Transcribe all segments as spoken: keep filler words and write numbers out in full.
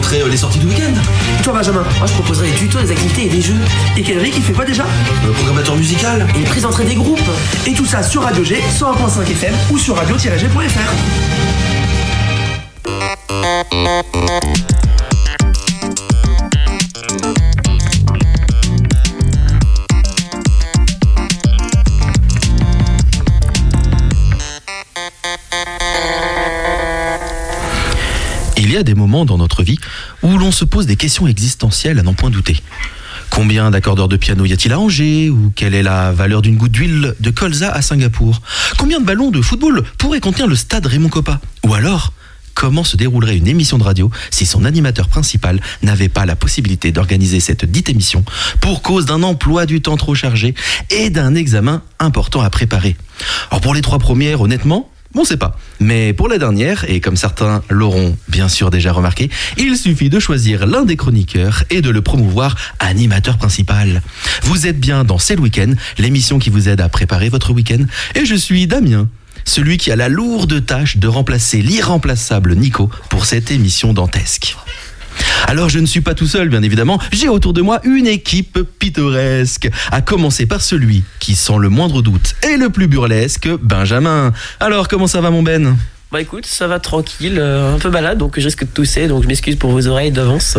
présenterai euh, les sorties du week-end. Et toi Benjamin, moi je proposerais des tutos, des activités et des jeux. Et Kendrick il fait quoi déjà? Le programmateur musical. Et il présenterait des groupes. Et tout ça sur Radio G, cent un virgule cinq F M ou sur radio tiret g point f r. Il y a des moments dans notre vie où l'on se pose des questions existentielles à n'en point douter. Combien d'accordeurs de piano y a-t-il à Angers? Ou quelle est la valeur d'une goutte d'huile de colza à Singapour? Combien de ballons de football pourrait contenir le stade Raymond Kopa? Ou alors, comment se déroulerait une émission de radio si son animateur principal n'avait pas la possibilité d'organiser cette dite émission pour cause d'un emploi du temps trop chargé et d'un examen important à préparer? Alors pour les trois premières, honnêtement, on ne sait pas. Mais pour la dernière, et comme certains l'auront bien sûr déjà remarqué, il suffit de choisir l'un des chroniqueurs et de le promouvoir animateur principal. Vous êtes bien dans C'est le week-end, l'émission qui vous aide à préparer votre week-end. Et je suis Damien, celui qui a la lourde tâche de remplacer l'irremplaçable Nico pour cette émission dantesque. Alors je ne suis pas tout seul, bien évidemment, j'ai autour de moi une équipe pittoresque, à commencer par celui qui, sans le moindre doute, est le plus burlesque, Benjamin. Alors comment ça va mon Ben ? Bah écoute, ça va tranquille, euh, un peu malade, donc je risque de tousser, donc je m'excuse pour vos oreilles d'avance.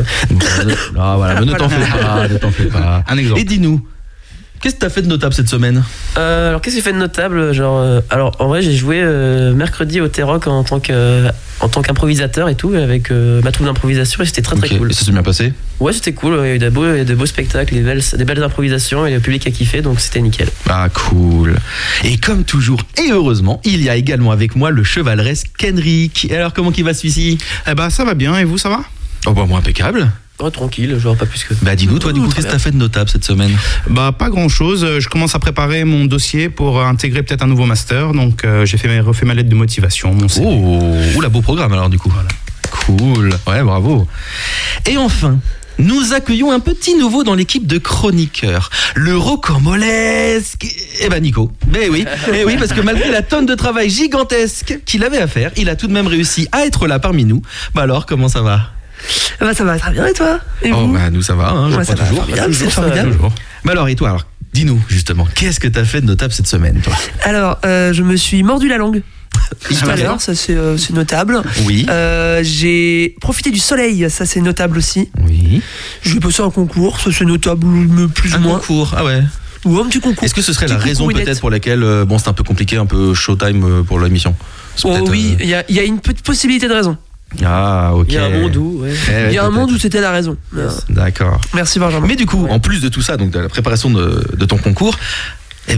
Ah voilà, mais ne t'en fais pas, ne t'en fais pas. Un exemple. Et dis-nous, qu'est-ce que t'as fait de notable cette semaine ? Euh, alors qu'est-ce que j'ai fait de notable, genre, euh, alors en vrai j'ai joué euh, mercredi au T-Rock en tant que euh, en tant qu'improvisateur et tout, avec euh, ma troupe d'improvisation, et c'était très très okay. cool. Et ça s'est bien passé ? Ouais, c'était cool, il y a eu des beaux, de beaux spectacles, des belles, des belles improvisations, et le public a kiffé, donc c'était nickel. Ah cool. Et comme toujours, et heureusement, il y a également avec moi le chevaleresque Kendrick. Et alors comment qu'il va celui-ci ? Eh bah ça va bien, et vous ça va ? Oh bah moi impeccable. Oh, tranquille, genre pas plus que... Bah dis-nous, toi du coup, qu'est-ce que t'as fait de notable cette semaine ? Bah pas grand-chose, je commence à préparer mon dossier pour intégrer peut-être un nouveau master, donc euh, j'ai fait, refait ma lettre de motivation, mon C V. Oh, oula, beau programme alors du coup. Voilà. Cool, ouais bravo. Et enfin, nous accueillons un petit nouveau dans l'équipe de chroniqueurs, le rocambolesque, eh ben Nico. Mais oui, eh oui, parce que malgré la tonne de travail gigantesque qu'il avait à faire, il a tout de même réussi à être là parmi nous. Bah alors, comment ça va ? Bah ça va très bien, et toi ? Et Oh vous ? bah nous ça va, hein, je Ouais, crois ça va, toujours. formidable, c'est Toujours, ça va, formidable. toujours. Bah alors et toi alors, dis-nous justement, qu'est-ce que t'as fait de notable cette semaine toi ? Alors, euh, je me suis mordu la langue tout à Ok. l'heure, ça c'est, euh, c'est notable. Oui. Euh, j'ai profité du soleil, ça c'est notable aussi. Oui. J'ai passé un concours, ça c'est notable, mais plus ou Un moins. concours, ah ouais. Ou un petit concours. Est-ce que ce serait Petit la raison concours peut-être Winnet. pour laquelle, euh, bon c'est un peu compliqué, un peu showtime euh, pour l'émission ? C'est Oh peut-être, oui, euh, il y, a, il y a une petite possibilité de raison. Ah ok. Il y a un monde où, ouais. Eh ouais, Il y a un peut-être. monde où c'était la raison. Euh, D'accord. Merci Benjamin. Mais du coup, Ouais. en plus de tout ça, donc de la préparation de, de ton concours, eh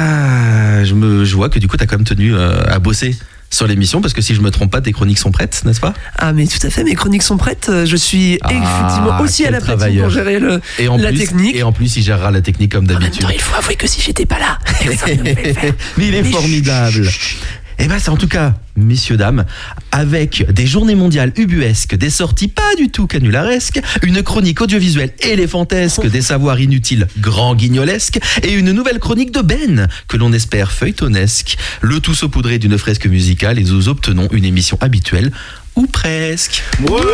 ben, je, me, je vois que du coup, tu as quand même tenu euh, à bosser sur l'émission, parce que si je me trompe pas, tes chroniques sont prêtes, n'est-ce pas ? Ah mais tout à fait, mes chroniques sont prêtes. Je suis Ah, effectivement aussi à quel la pratique travailleur. pour gérer le, Et en la plus, technique. Et en plus, il gérera la technique comme En même d'habitude. temps, il faut avouer que si j'étais pas là, personne ne pouvait le faire. Mais il est Mais formidable. Et ben c'est en tout cas, messieurs, dames, avec des journées mondiales ubuesques, des sorties pas du tout canularesques, une chronique audiovisuelle éléphantesque, des savoirs inutiles grand guignolesques, et une nouvelle chronique de Ben, que l'on espère feuilletonesque, le tout saupoudré d'une fresque musicale, et nous obtenons une émission habituelle, ou presque. Bravo.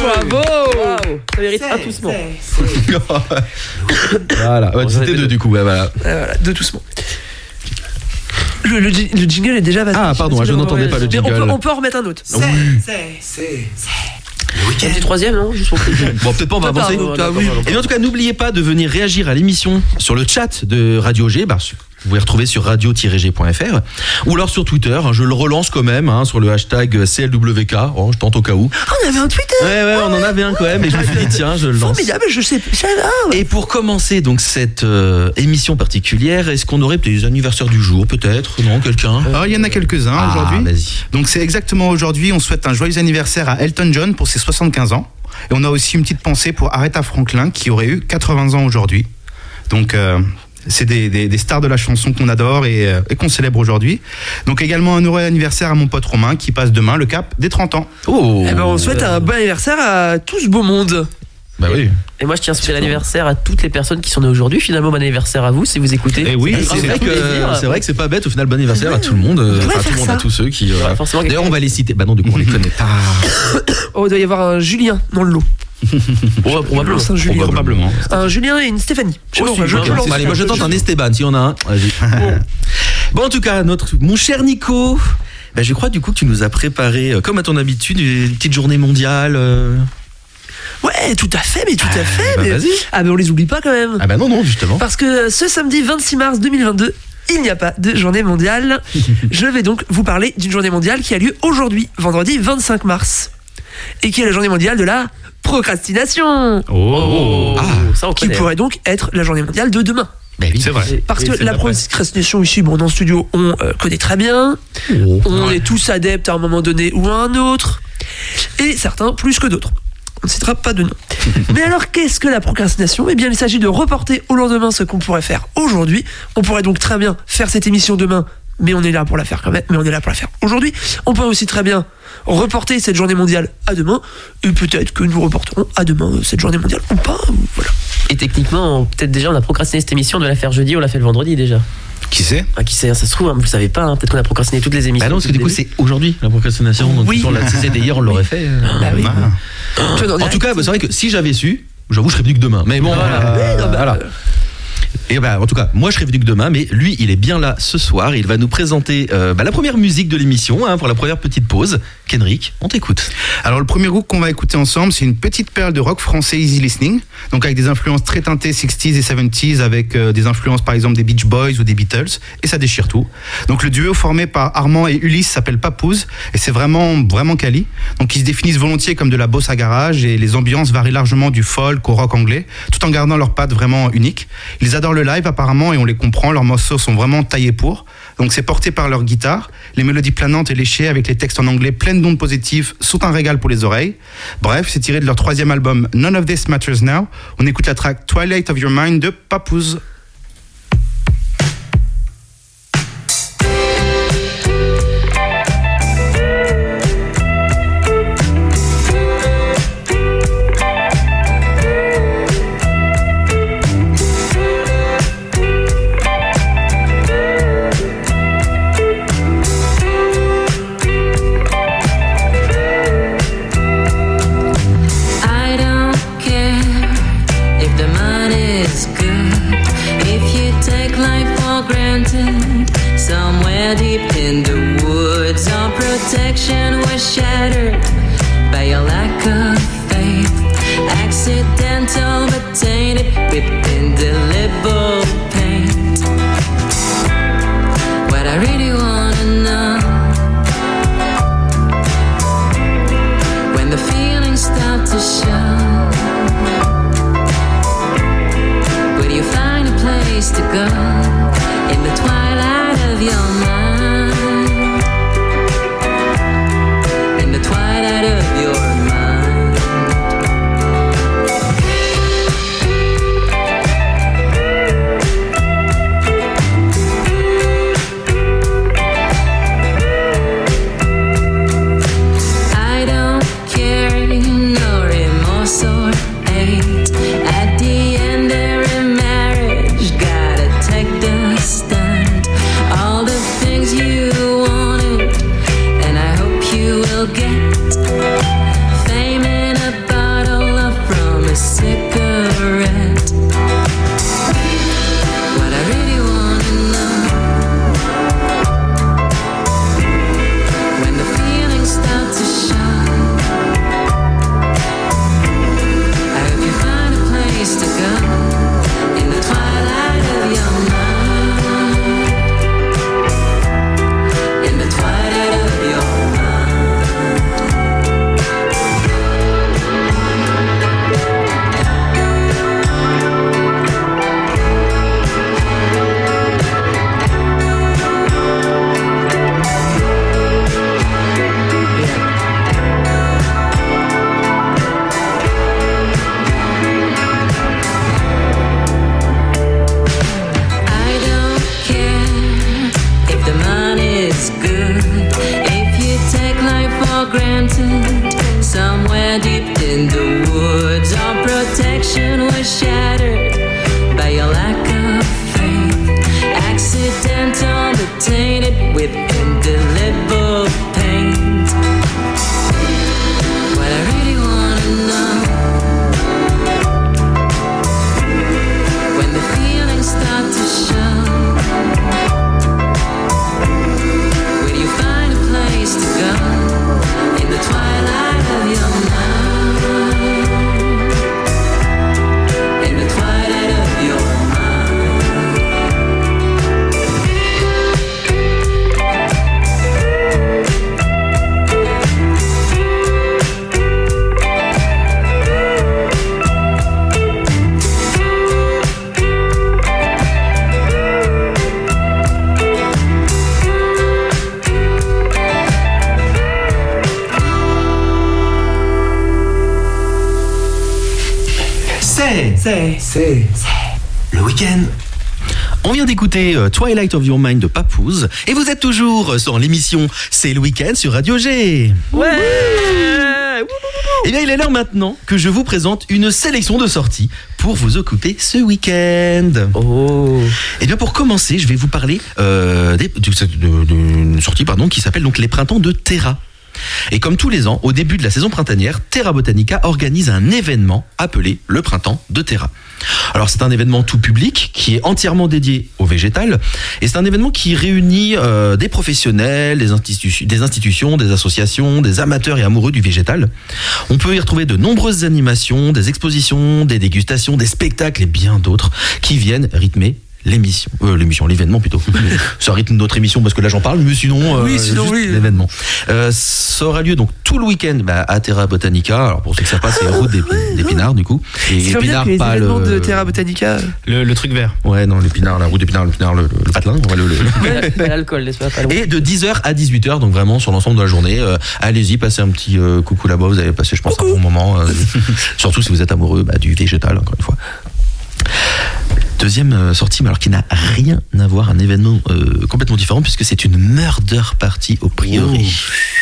Waouh, ça mérite un toussement. Voilà, ouais, c'était deux du coup, ouais, voilà. Euh, voilà, de doucement. Le, le, ji- le jingle est déjà passé. Ah, pardon, je n'entendais pas le Mais on jingle. peut, on peut en remettre un autre. Oui. Un petit troisième, non ? Juste pour plaisir. Bon, peut-être pas, on va Toi, avancer. pardon, toi, D'accord, oui. pardon. Et bien, en tout cas, n'oubliez pas de venir réagir à l'émission sur le chat de Radio G. Bah, vous pouvez retrouver sur radio tiret g point f r ou alors sur Twitter. hein, je le relance quand même hein, sur le hashtag C L W K. Oh, je tente au cas où. Ah, on avait un Twitter. Ouais, ouais, on en avait un quand même. Et je me suis dit, tiens, je le lance. Formidable, je sais. je sais- ah, ouais. Et pour commencer donc cette euh, émission particulière, est-ce qu'on aurait des anniversaires du jour, peut-être ? Non, quelqu'un ? Alors il y en a quelques-uns Ah, aujourd'hui. vas-y. Donc c'est exactement aujourd'hui, on souhaite un joyeux anniversaire à Elton John pour ses soixante-quinze ans. Et on a aussi une petite pensée pour Aretha Franklin qui aurait eu quatre-vingts ans aujourd'hui. Donc euh, c'est des, des, des stars de la chanson qu'on adore et, euh, et qu'on célèbre aujourd'hui. Donc également un heureux anniversaire à mon pote Romain qui passe demain le cap des trente ans. Oh Eh ben, on souhaite un bon anniversaire à tout ce beau monde. Bah oui. Et moi, je tiens à souhaiter l'anniversaire à toutes les personnes qui sont nées aujourd'hui. Finalement, bon anniversaire à vous si vous écoutez. Eh oui, Et c'est c'est vrai tout que plaisir. c'est vrai que c'est pas bête au final. Bon anniversaire à tout le monde, euh, On pourrait enfin, tout faire le monde, ça. à tous ceux qui. euh, Il y aura forcément D'ailleurs, quelqu'un- on va les citer. Bah non, du coup, on les connaît pas. Oh, il doit y avoir un Julien dans le lot. Ouais, probablement. Un Julien. Probablement. Un Julien et une Stéphanie. Je sais Oh, pas, si, je bah, peux lancer Allez, un moi je peu. tente un Esteban, si on a un. Vas-y. Bon. Bon, en tout cas, notre, mon cher Nico, ben, je crois du coup que tu nous as préparé, euh, comme à ton habitude, une petite journée mondiale. euh. Ouais, tout à fait, mais tout à fait. bah, mais... vas-y. Ah, mais on les oublie pas quand même. Ah bah non, non, justement. Parce que ce samedi vingt-six mars deux mille vingt-deux, il n'y a pas de journée mondiale. Je vais donc vous parler d'une journée mondiale qui a lieu aujourd'hui, vendredi vingt-cinq mars. Et qui est la journée mondiale de la procrastination. Oh, Ah, ça on Qui connaît. pourrait donc être la journée mondiale de demain. Ben oui. C'est vrai. Parce Et que c'est la d'après. procrastination ici, bon, dans le studio, on euh, connaît très bien. Oh. On Ouais. est tous adeptes à un moment donné ou à un autre. Et certains plus que d'autres. On ne citera pas de nom. Mais alors, qu'est-ce que la procrastination ? Eh bien, il s'agit de reporter au lendemain ce qu'on pourrait faire aujourd'hui. On pourrait donc très bien faire cette émission demain, mais on est là pour la faire quand même. Mais on est là pour la faire aujourd'hui. On pourrait aussi très bien reporter cette journée mondiale à demain. Et peut-être que nous reporterons à demain cette journée mondiale ou pas. Voilà. Et techniquement, peut-être déjà on a procrastiné cette émission, on devait la faire jeudi, on l'a fait le vendredi déjà. Qui sait? Ah, qui sait, ça se trouve, hein, vous le savez pas, hein, peut-être qu'on a procrastiné toutes les émissions. Bah non, parce que du coup, c'est aujourd'hui la procrastination. Donc, Oui. si on l'a- si c'était hier, on l'aurait fait. euh. Bah oui. Ah. Tu vois, dans En les tout cas, règles, bah, c'est vrai que si j'avais su, j'avoue, je serais venu que demain. Mais bon, Voilà. euh, Oui, non, bah, voilà. euh, Et bah, en tout cas, moi je serais venu que demain, mais lui, il est bien là ce soir. Il va nous présenter euh, bah, la première musique de l'émission, hein, pour la première petite pause. Kenrick, on t'écoute. Alors le premier groupe qu'on va écouter ensemble, c'est une petite perle de rock français easy listening, donc avec des influences très teintées sixties et seventies, avec euh, des influences par exemple des Beach Boys ou des Beatles, et ça déchire tout. Donc le duo formé par Armand et Ulysse s'appelle Papouze, et c'est vraiment vraiment quali. Donc ils se définissent volontiers comme de la bossa garage, et les ambiances varient largement du folk au rock anglais, tout en gardant leurs pattes vraiment uniques. Ils adorent le live apparemment, et on les comprend, leurs morceaux sont vraiment taillés pour. Donc c'est porté par leur guitare, les mélodies planantes et léchées avec les textes en anglais pleines d'ondes positives sont un régal pour les oreilles. Bref, c'est tiré de leur troisième album None of This Matters Now. On écoute la track Twilight of Your Mind de Papouze. I don't care if the money's good, if you take life for granted. Somewhere deep in the woods, our protection was shattered by your lack of faith. Accidental but tainted with indelible paint. What I really wanna know, when the feelings start to show, where do you find a place to go in the twilight of your mind? In the twilight of your mind. I don't care, no remorse or hate. At the end, every marriage gotta take the stand. All the things you wanted, and I hope you will get. Fame in a bottle of from a cigarette. What I really wanna know, when the feelings start to show, I hope you find a place to go in the twilight of your mind. In the twilight of your mind. I don't care if the money's good, if you take life for granted. Somewhere deep in the woods, our protection was shattered by your lack of faith. Accidental but tainted with indelible paint. What I really wanna know, C'est C'est. C'est. Le week-end. On vient d'écouter euh, Twilight of Your Mind de Papoose et vous êtes toujours sur l'émission C'est le week-end sur Radio G. Ouais. Et bien il est l'heure maintenant que je vous présente une sélection de sorties pour vous occuper ce week-end. Oh. Et bien pour commencer, je vais vous parler euh, des- de- d'une sortie pardon, qui s'appelle donc Les Printemps de Terra. Et comme tous les ans, au début de la saison printanière, Terra Botanica organise un événement appelé le Printemps de Terra. Alors c'est un événement tout public qui est entièrement dédié au végétal et c'est un événement qui réunit euh, des professionnels, des, institu- des institutions, des associations, des amateurs et amoureux du végétal. On peut y retrouver de nombreuses animations, des expositions, des dégustations, des spectacles et bien d'autres qui viennent rythmer l'émission, euh, l'émission, l'événement plutôt. Ça rythme notre émission parce que là j'en parle, mais sinon, euh, Oui, sinon, juste oui. l'événement. Euh, ça aura lieu donc tout le week-end bah, à Terra Botanica. Alors pour ceux qui ne savent pas, c'est route d'Épi- d'Épinard du coup. Et C'est bien Épinard, que les pas événements le- de Terra Botanica. Le, le truc vert. Ouais, non, l'Épinard, la route d'Épinard, l'Épinard, le, le, le patelin. Ouais, le- le- Pas l'alcool, laisse-moi pas le Et de dix heures à dix-huit heures, donc vraiment sur l'ensemble de la journée. Euh, allez-y, passez un petit euh, coucou là-bas. Vous allez passer, je pense, un bon moment. euh, surtout si vous êtes amoureux bah, du végétal, encore une fois. Deuxième euh, sortie, mais alors qui n'a rien à voir, un événement euh, complètement différent, puisque c'est une murder party au prieuré.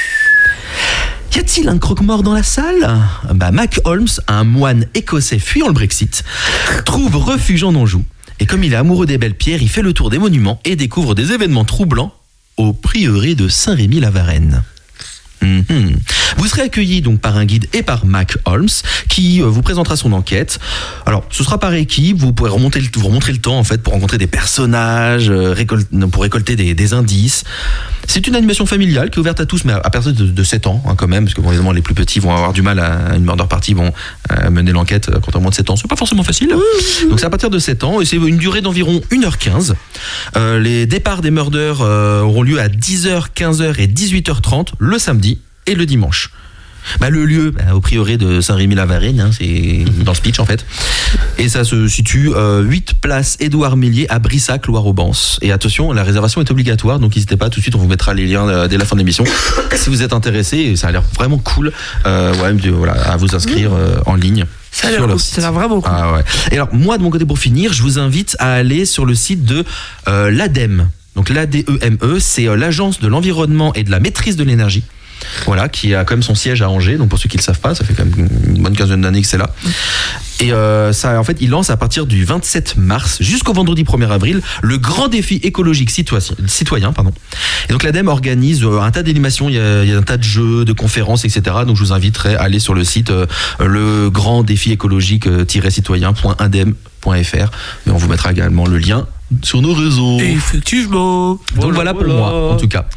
Y a-t-il un croque-mort dans la salle ? Bah, Mac Holmes, un moine écossais fuyant le Brexit, trouve refuge en Anjou. Et comme il est amoureux des belles pierres, il fait le tour des monuments et découvre des événements troublants au prieuré de Saint-Rémy-la-Varenne. Mhm. Vous serez accueilli donc par un guide et par Mac Holmes qui euh, vous présentera son enquête. Alors ce sera par équipe, vous pourrez remonter le, vous remonter le temps en fait pour rencontrer des personnages, euh, récol- pour récolter des, des indices. C'est une animation familiale qui est ouverte à tous mais à, à partir de, de sept ans hein, quand même parce que bon, évidemment les plus petits vont avoir du mal à, à une murder party, vont euh, mener l'enquête euh, quand on a moins de sept ans. C'est pas forcément facile. Donc c'est à partir de sept ans et c'est une durée d'environ une heure quinze. Euh, les départs des murders euh, auront lieu à dix heures, quinze heures et dix-huit heures trente le samedi et le dimanche. Bah, le lieu, bah, au prieuré de Saint-Rémy-la-Varenne, hein, c'est dans le speech en fait. Et ça se situe euh, huit place Édouard Mélier à Brissac, Loire-Aubance. Et attention, la réservation est obligatoire, donc n'hésitez pas, tout de suite on vous mettra les liens euh, dès la fin de l'émission. Si vous êtes intéressé, ça a l'air vraiment cool, euh, ouais, de- voilà, à vous inscrire euh, en ligne. Ça a l'air sur leur cool, site. ça a l'air vraiment cool. Ah ouais. Et alors moi de mon côté pour finir, je vous invite à aller sur le site de euh, l'ADEME. Donc l'A D E M E, c'est euh, l'agence de l'environnement et de la maîtrise de l'énergie. Voilà, qui a quand même son siège à Angers. Donc pour ceux qui ne le savent pas, ça fait quand même une bonne quinzaine d'années que c'est là. Et euh, ça, en fait, il lance à partir du vingt-sept mars jusqu'au vendredi premier avril le grand défi écologique citoyen. citoyen pardon. Et donc l'ADEME organise euh, un tas d'animations, il y, a, il y a un tas de jeux, de conférences, et cetera. Donc je vous inviterai à aller sur le site euh, le grand défi écologique-citoyen point adem point f r. Mais on vous mettra également le lien sur nos réseaux. Effectivement. Donc Voilà, voilà pour voilà. moi, en tout cas.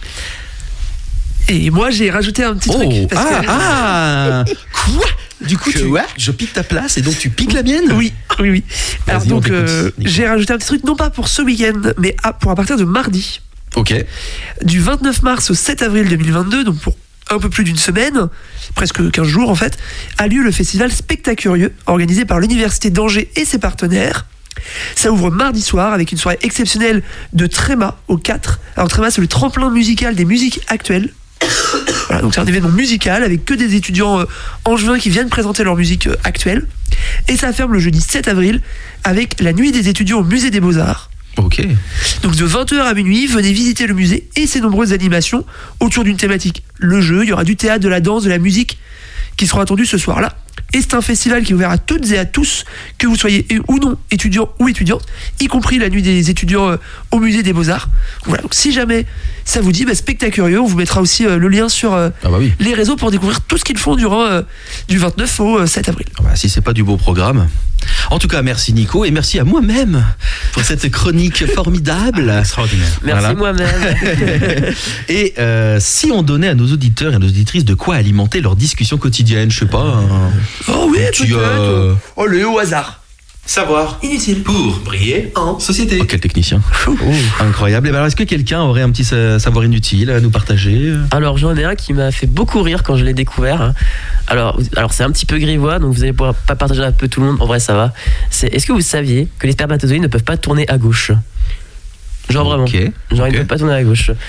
Et moi, j'ai rajouté un petit Oh, truc. Parce ah, que... ah Quoi Du coup, tu, Quoi je pique ta place et donc tu piques la mienne Oui, oui, oui. Alors Vas-y, on donc, t'écoute, euh, Nico. j'ai rajouté un petit truc, non pas pour ce week-end, mais à- pour à partir de mardi, Ok. du vingt-neuf mars au sept avril deux mille vingt-deux, donc pour un peu plus d'une semaine, presque quinze jours en fait, a lieu le festival Spectacurieux, organisé par l'Université d'Angers et ses partenaires. Ça ouvre mardi soir avec une soirée exceptionnelle de Tréma au quatre. Alors Tréma, c'est le tremplin musical des musiques actuelles. Voilà, donc c'est un événement musical avec que des étudiants euh, angevins qui viennent présenter leur musique euh, actuelle. Et ça ferme le jeudi sept avril avec la nuit des étudiants au musée des Beaux-Arts. Ok. Donc de vingt heures à minuit, venez visiter le musée et ses nombreuses animations autour d'une thématique. Le jeu, il y aura du théâtre, de la danse, de la musique qui seront attendus ce soir-là. Et c'est un festival qui est ouvert à toutes et à tous, que vous soyez ou non étudiant ou étudiante, y compris la nuit des étudiants euh, au musée des Beaux-Arts. Voilà, donc si jamais ça vous dit, bah, Spectacurieux, on vous mettra aussi euh, le lien sur euh, Ah bah oui. les réseaux pour découvrir tout ce qu'ils font durant euh, du vingt-neuf au euh, sept avril. Ah bah, si c'est pas du beau programme. En tout cas, merci Nico et merci à moi-même pour cette chronique formidable. Extraordinaire. Merci Voilà. moi-même. Et euh, si on donnait à nos auditeurs et à nos auditrices de quoi alimenter leur discussion quotidienne, je sais pas. un- Oh oui, Tu, peut-être. euh, Oh, le au hasard. Savoir. Inutile. Pour briller en société. Oh, quel technicien. Incroyable. Et ben alors, est-ce que quelqu'un aurait un petit sa- savoir inutile à nous partager Alors j'en ai un qui m'a fait beaucoup rire quand je l'ai découvert. hein. Alors, alors c'est un petit peu grivois, donc vous allez pouvoir pas partager un peu tout le monde. En vrai, ça va. C'est est-ce que vous saviez que les spermatozoïdes ne peuvent pas tourner à gauche? Genre vraiment. Ok. Genre ils ok. ne peuvent pas tourner à gauche.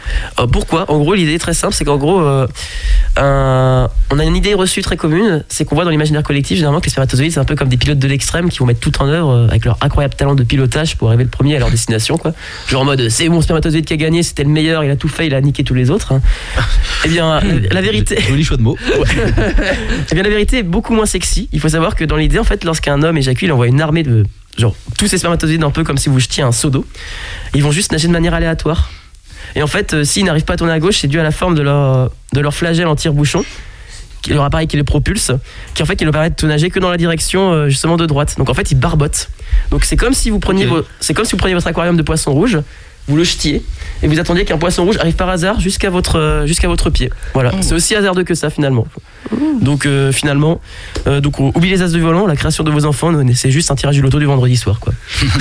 Euh, pourquoi ? En gros, l'idée est très simple, c'est qu'en gros, euh, un- on a une idée reçue très commune, c'est qu'on voit dans l'imaginaire collectif généralement que les spermatozoïdes, c'est un peu comme des pilotes de l'extrême qui vont mettre tout en œuvre euh, avec leur incroyable talent de pilotage pour arriver le premier à leur destination, quoi. Genre en mode, c'est mon spermatozoïde qui a gagné, c'était le meilleur, il a tout fait, il a niqué tous les autres. Hein. Eh bien, la vérité. Joli choix de mots. Eh bien, la vérité est beaucoup moins sexy. Il faut savoir que dans l'idée, en fait, lorsqu'un homme éjacule, il envoie une armée de. Genre, tous ces spermatozoïdes, un peu comme si vous jetiez un seau d'eau. Ils vont juste nager de manière aléatoire. Et en fait, euh, s'ils n'arrivent pas à tourner à gauche, c'est dû à la forme de leur, de leur flagelle en tire-bouchon, qui- leur appareil qui les propulse, qui en fait qui leur permet de nager que dans la direction euh, justement de droite. Donc en fait, ils barbotent. Donc c'est comme si vous preniez, Ok. vos- c'est comme si vous preniez votre aquarium de poissons rouges, vous le jetiez et vous attendiez qu'un poisson rouge arrive par hasard jusqu'à votre, euh, jusqu'à votre pied. Voilà, c'est aussi hasardeux que ça finalement. Donc euh, finalement, euh, donc euh, oubliez les as de volant, la création de vos enfants, c'est juste un tirage du loto du vendredi soir, quoi.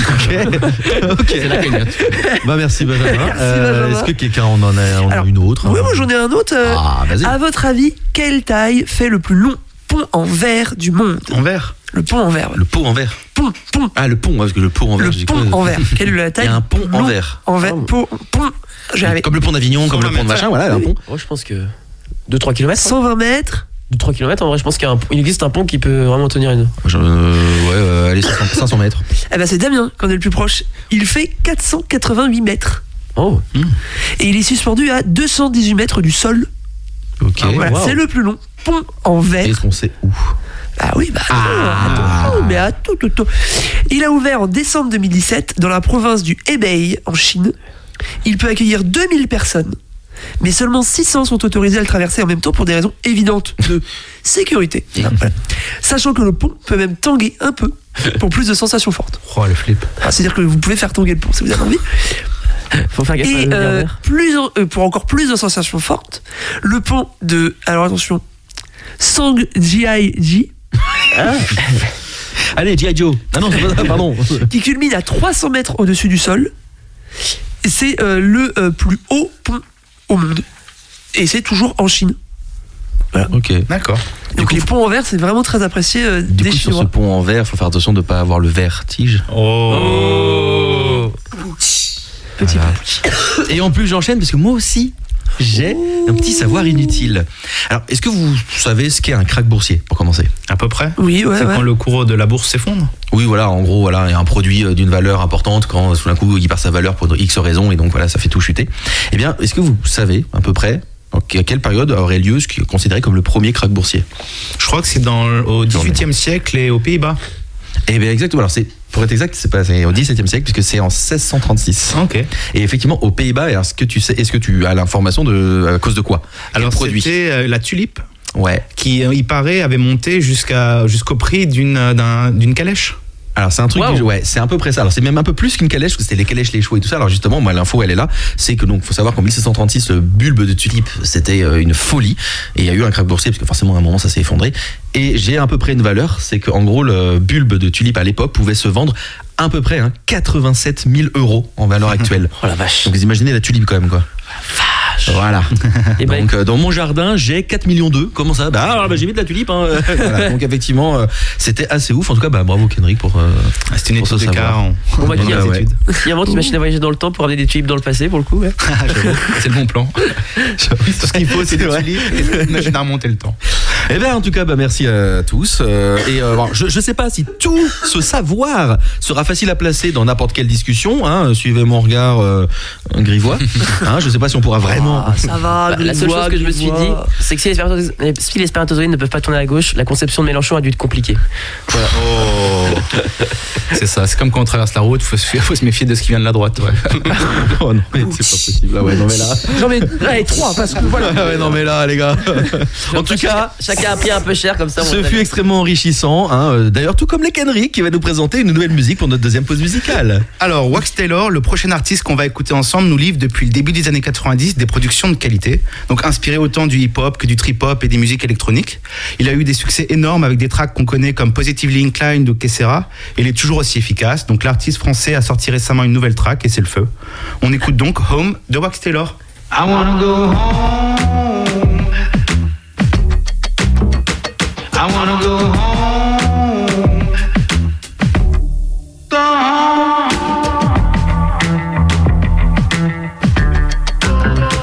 Ok. C'est la cagnotte. Bah merci Benjamin. Euh, Benjamin. Est-ce que quelqu'un en en a, en a Alors, une autre Oui, hein moi j'en ai un autre. euh, Ah, vas-y. à votre avis, quelle taille fait le plus long pont en verre du monde ? En verre. Le pont en verre. Le pot en verre. Pont, pont. Ah, le pont, ouais, parce que le pot en verre. Le j'ai pont cru- en verre. Quelle est la taille Il y a un pont en long verre. En verre. Pont. pont. J'avais Comme le pont d'Avignon, comme le pont de machin, voilà, un pont. Moi je pense que deux trois kilomètres. cent vingt mètres. deux trois kilomètres, en vrai, je pense qu'il y a un- il existe un pont qui peut vraiment tenir une. Je- euh, ouais, euh, allez, cinq cents cinq cents mètres. Eh ben c'est Damien qu'on est le plus proche. Il fait quatre cent quatre-vingt-huit mètres. Oh, Et il est suspendu à deux cent dix-huit mètres du sol. Ok. Voilà, Wow. c'est le plus long pont en verre. Est-ce qu'on sait où Ah oui, bah attends, Ah. attends, mais attends, attends, attends. Il a ouvert en décembre deux mille dix-sept dans la province du Hebei en Chine. Il peut accueillir deux mille personnes, mais seulement six cents sont autorisés à le traverser en même temps pour des raisons évidentes de sécurité. Voilà. Sachant que le pont peut même tanguer un peu pour plus de sensations fortes. Oh, le flip. Ah, c'est-à-dire que vous pouvez faire tanguer le pont si vous avez envie. faut faire gaffe à Et la euh, lumière. plus en- euh, pour encore plus de sensations fortes, le pont de, alors attention, Sangjiaiji, Allez, G I. Joe. Ah non, c'est pas ça, pardon. qui culmine à trois cents mètres au-dessus du sol, c'est euh, le euh, plus haut pont au monde. Et c'est toujours en Chine. Ok. D'accord. Donc coup, les ponts en verre, c'est vraiment très apprécié euh, Du des coup, sur ce Chinois. pont en verre, faut faire attention de ne pas avoir le vertige. Oh. Petit Voilà. pont. Et en plus, j'enchaîne parce que moi aussi, j'ai un petit savoir inutile. Alors, est-ce que vous savez ce qu'est un krach boursier, pour commencer? À peu près. Oui, ouais, C'est ouais. quand le cours de la bourse s'effondre. Oui, voilà, en gros, voilà, il y a un produit euh, d'une valeur importante quand, tout d'un coup, il perd sa valeur pour X raisons et donc voilà, ça fait tout chuter. Eh bien, est-ce que vous savez, à peu près, à quelle période aurait lieu ce qui est considéré comme le premier krach boursier? Je crois que c'est dans au dix-huitième siècle et aux Pays-Bas. Eh bien, exactement. Alors, c'est, pour être exact, c'est pas, c'est au dix-septième siècle, puisque c'est en seize cent trente-six. Ok. Et effectivement, aux Pays-Bas, alors, est-ce que tu sais, est-ce que tu as l'information de, à cause de quoi? Quel Alors produit? c'était euh, la tulipe Ouais. qui, euh, il paraît, avait monté jusqu'à jusqu'au prix d'une euh, d'un- d'une calèche. Alors c'est un truc, Wow. du- ouais, c'est à peu près ça. Alors c'est même un peu plus qu'une calèche, parce que c'était les calèches, les choux et tout ça. Alors justement, moi l'info elle est là, c'est que donc faut savoir qu'en mille sept cent trente-six, le bulbe de tulipe c'était euh, une folie et il y a eu un krach boursier parce que forcément à un moment ça s'est effondré. Et j'ai à peu près une valeur, c'est qu'en gros le bulbe de tulipe à l'époque pouvait se vendre à peu près hein, quatre-vingt-sept mille euros en valeur actuelle. Oh la vache. Donc vous imaginez la tulipe quand même quoi. Voilà. Et ben, Donc euh, dans mon jardin, j'ai quatre millions deux. Comment ça? Bah, alors, bah, j'ai mis de la tulipe. Hein. Voilà. Donc effectivement, euh, c'était assez ouf. En tout cas, bah, bravo Kendrick pour. euh, Ah, C'était une Pour se étude de cas savoir. en, Bon, bah, dans qui les a- ouais. études. il invente une machine à voyager dans le temps pour amener des tulipes dans le passé, pour le coup. Ouais. Ah, j'avoue, c'est le bon plan. Tout ce qu'il faut, c'est des vrai. tulipes et une machine à remonter le temps. Eh bien, en tout cas, bah, merci à tous. Euh, et euh, bon, je ne sais pas si tout ce savoir sera facile à placer dans n'importe quelle discussion. Hein, suivez mon regard euh, grivois. Hein, je ne sais pas si on pourra vraiment. Ah, ça va. Bah, la seule Grivois, chose que je me suis dit, Grivois. c'est que si les, spermatozoïdes, les- si les spermatozoïdes ne peuvent pas tourner à gauche, la conception de Mélenchon a dû être compliquée. Voilà. Oh. C'est ça, c'est comme quand on traverse la route, il faut, se- faut se méfier de ce qui vient de la droite. Ouais. Oh non, mais c'est pas possible. Là, ouais, non mais là. J'en ai allez, trois parce que voilà. Ah ouais, non mais là, les gars. En tout cas. Chacun a pris un peu cher comme ça. Ce on fut extrêmement enrichissant. Hein. Euh, D'ailleurs, tout comme les Kendrick qui va nous présenter une nouvelle musique pour notre deuxième pause musicale. Alors, Wax Taylor, le prochain artiste qu'on va écouter ensemble, nous livre depuis le début des années quatre-vingt-dix des productions de qualité, donc inspiré autant du hip-hop que du trip-hop et des musiques électroniques. Il a eu des succès énormes avec des tracks qu'on connaît comme Positively Inclined ou Kessera, et il est toujours aussi efficace. Donc l'artiste français a sorti récemment une nouvelle track et c'est le feu. On écoute donc Home de Wax Taylor. I wanna go home. I wanna go home. Go home.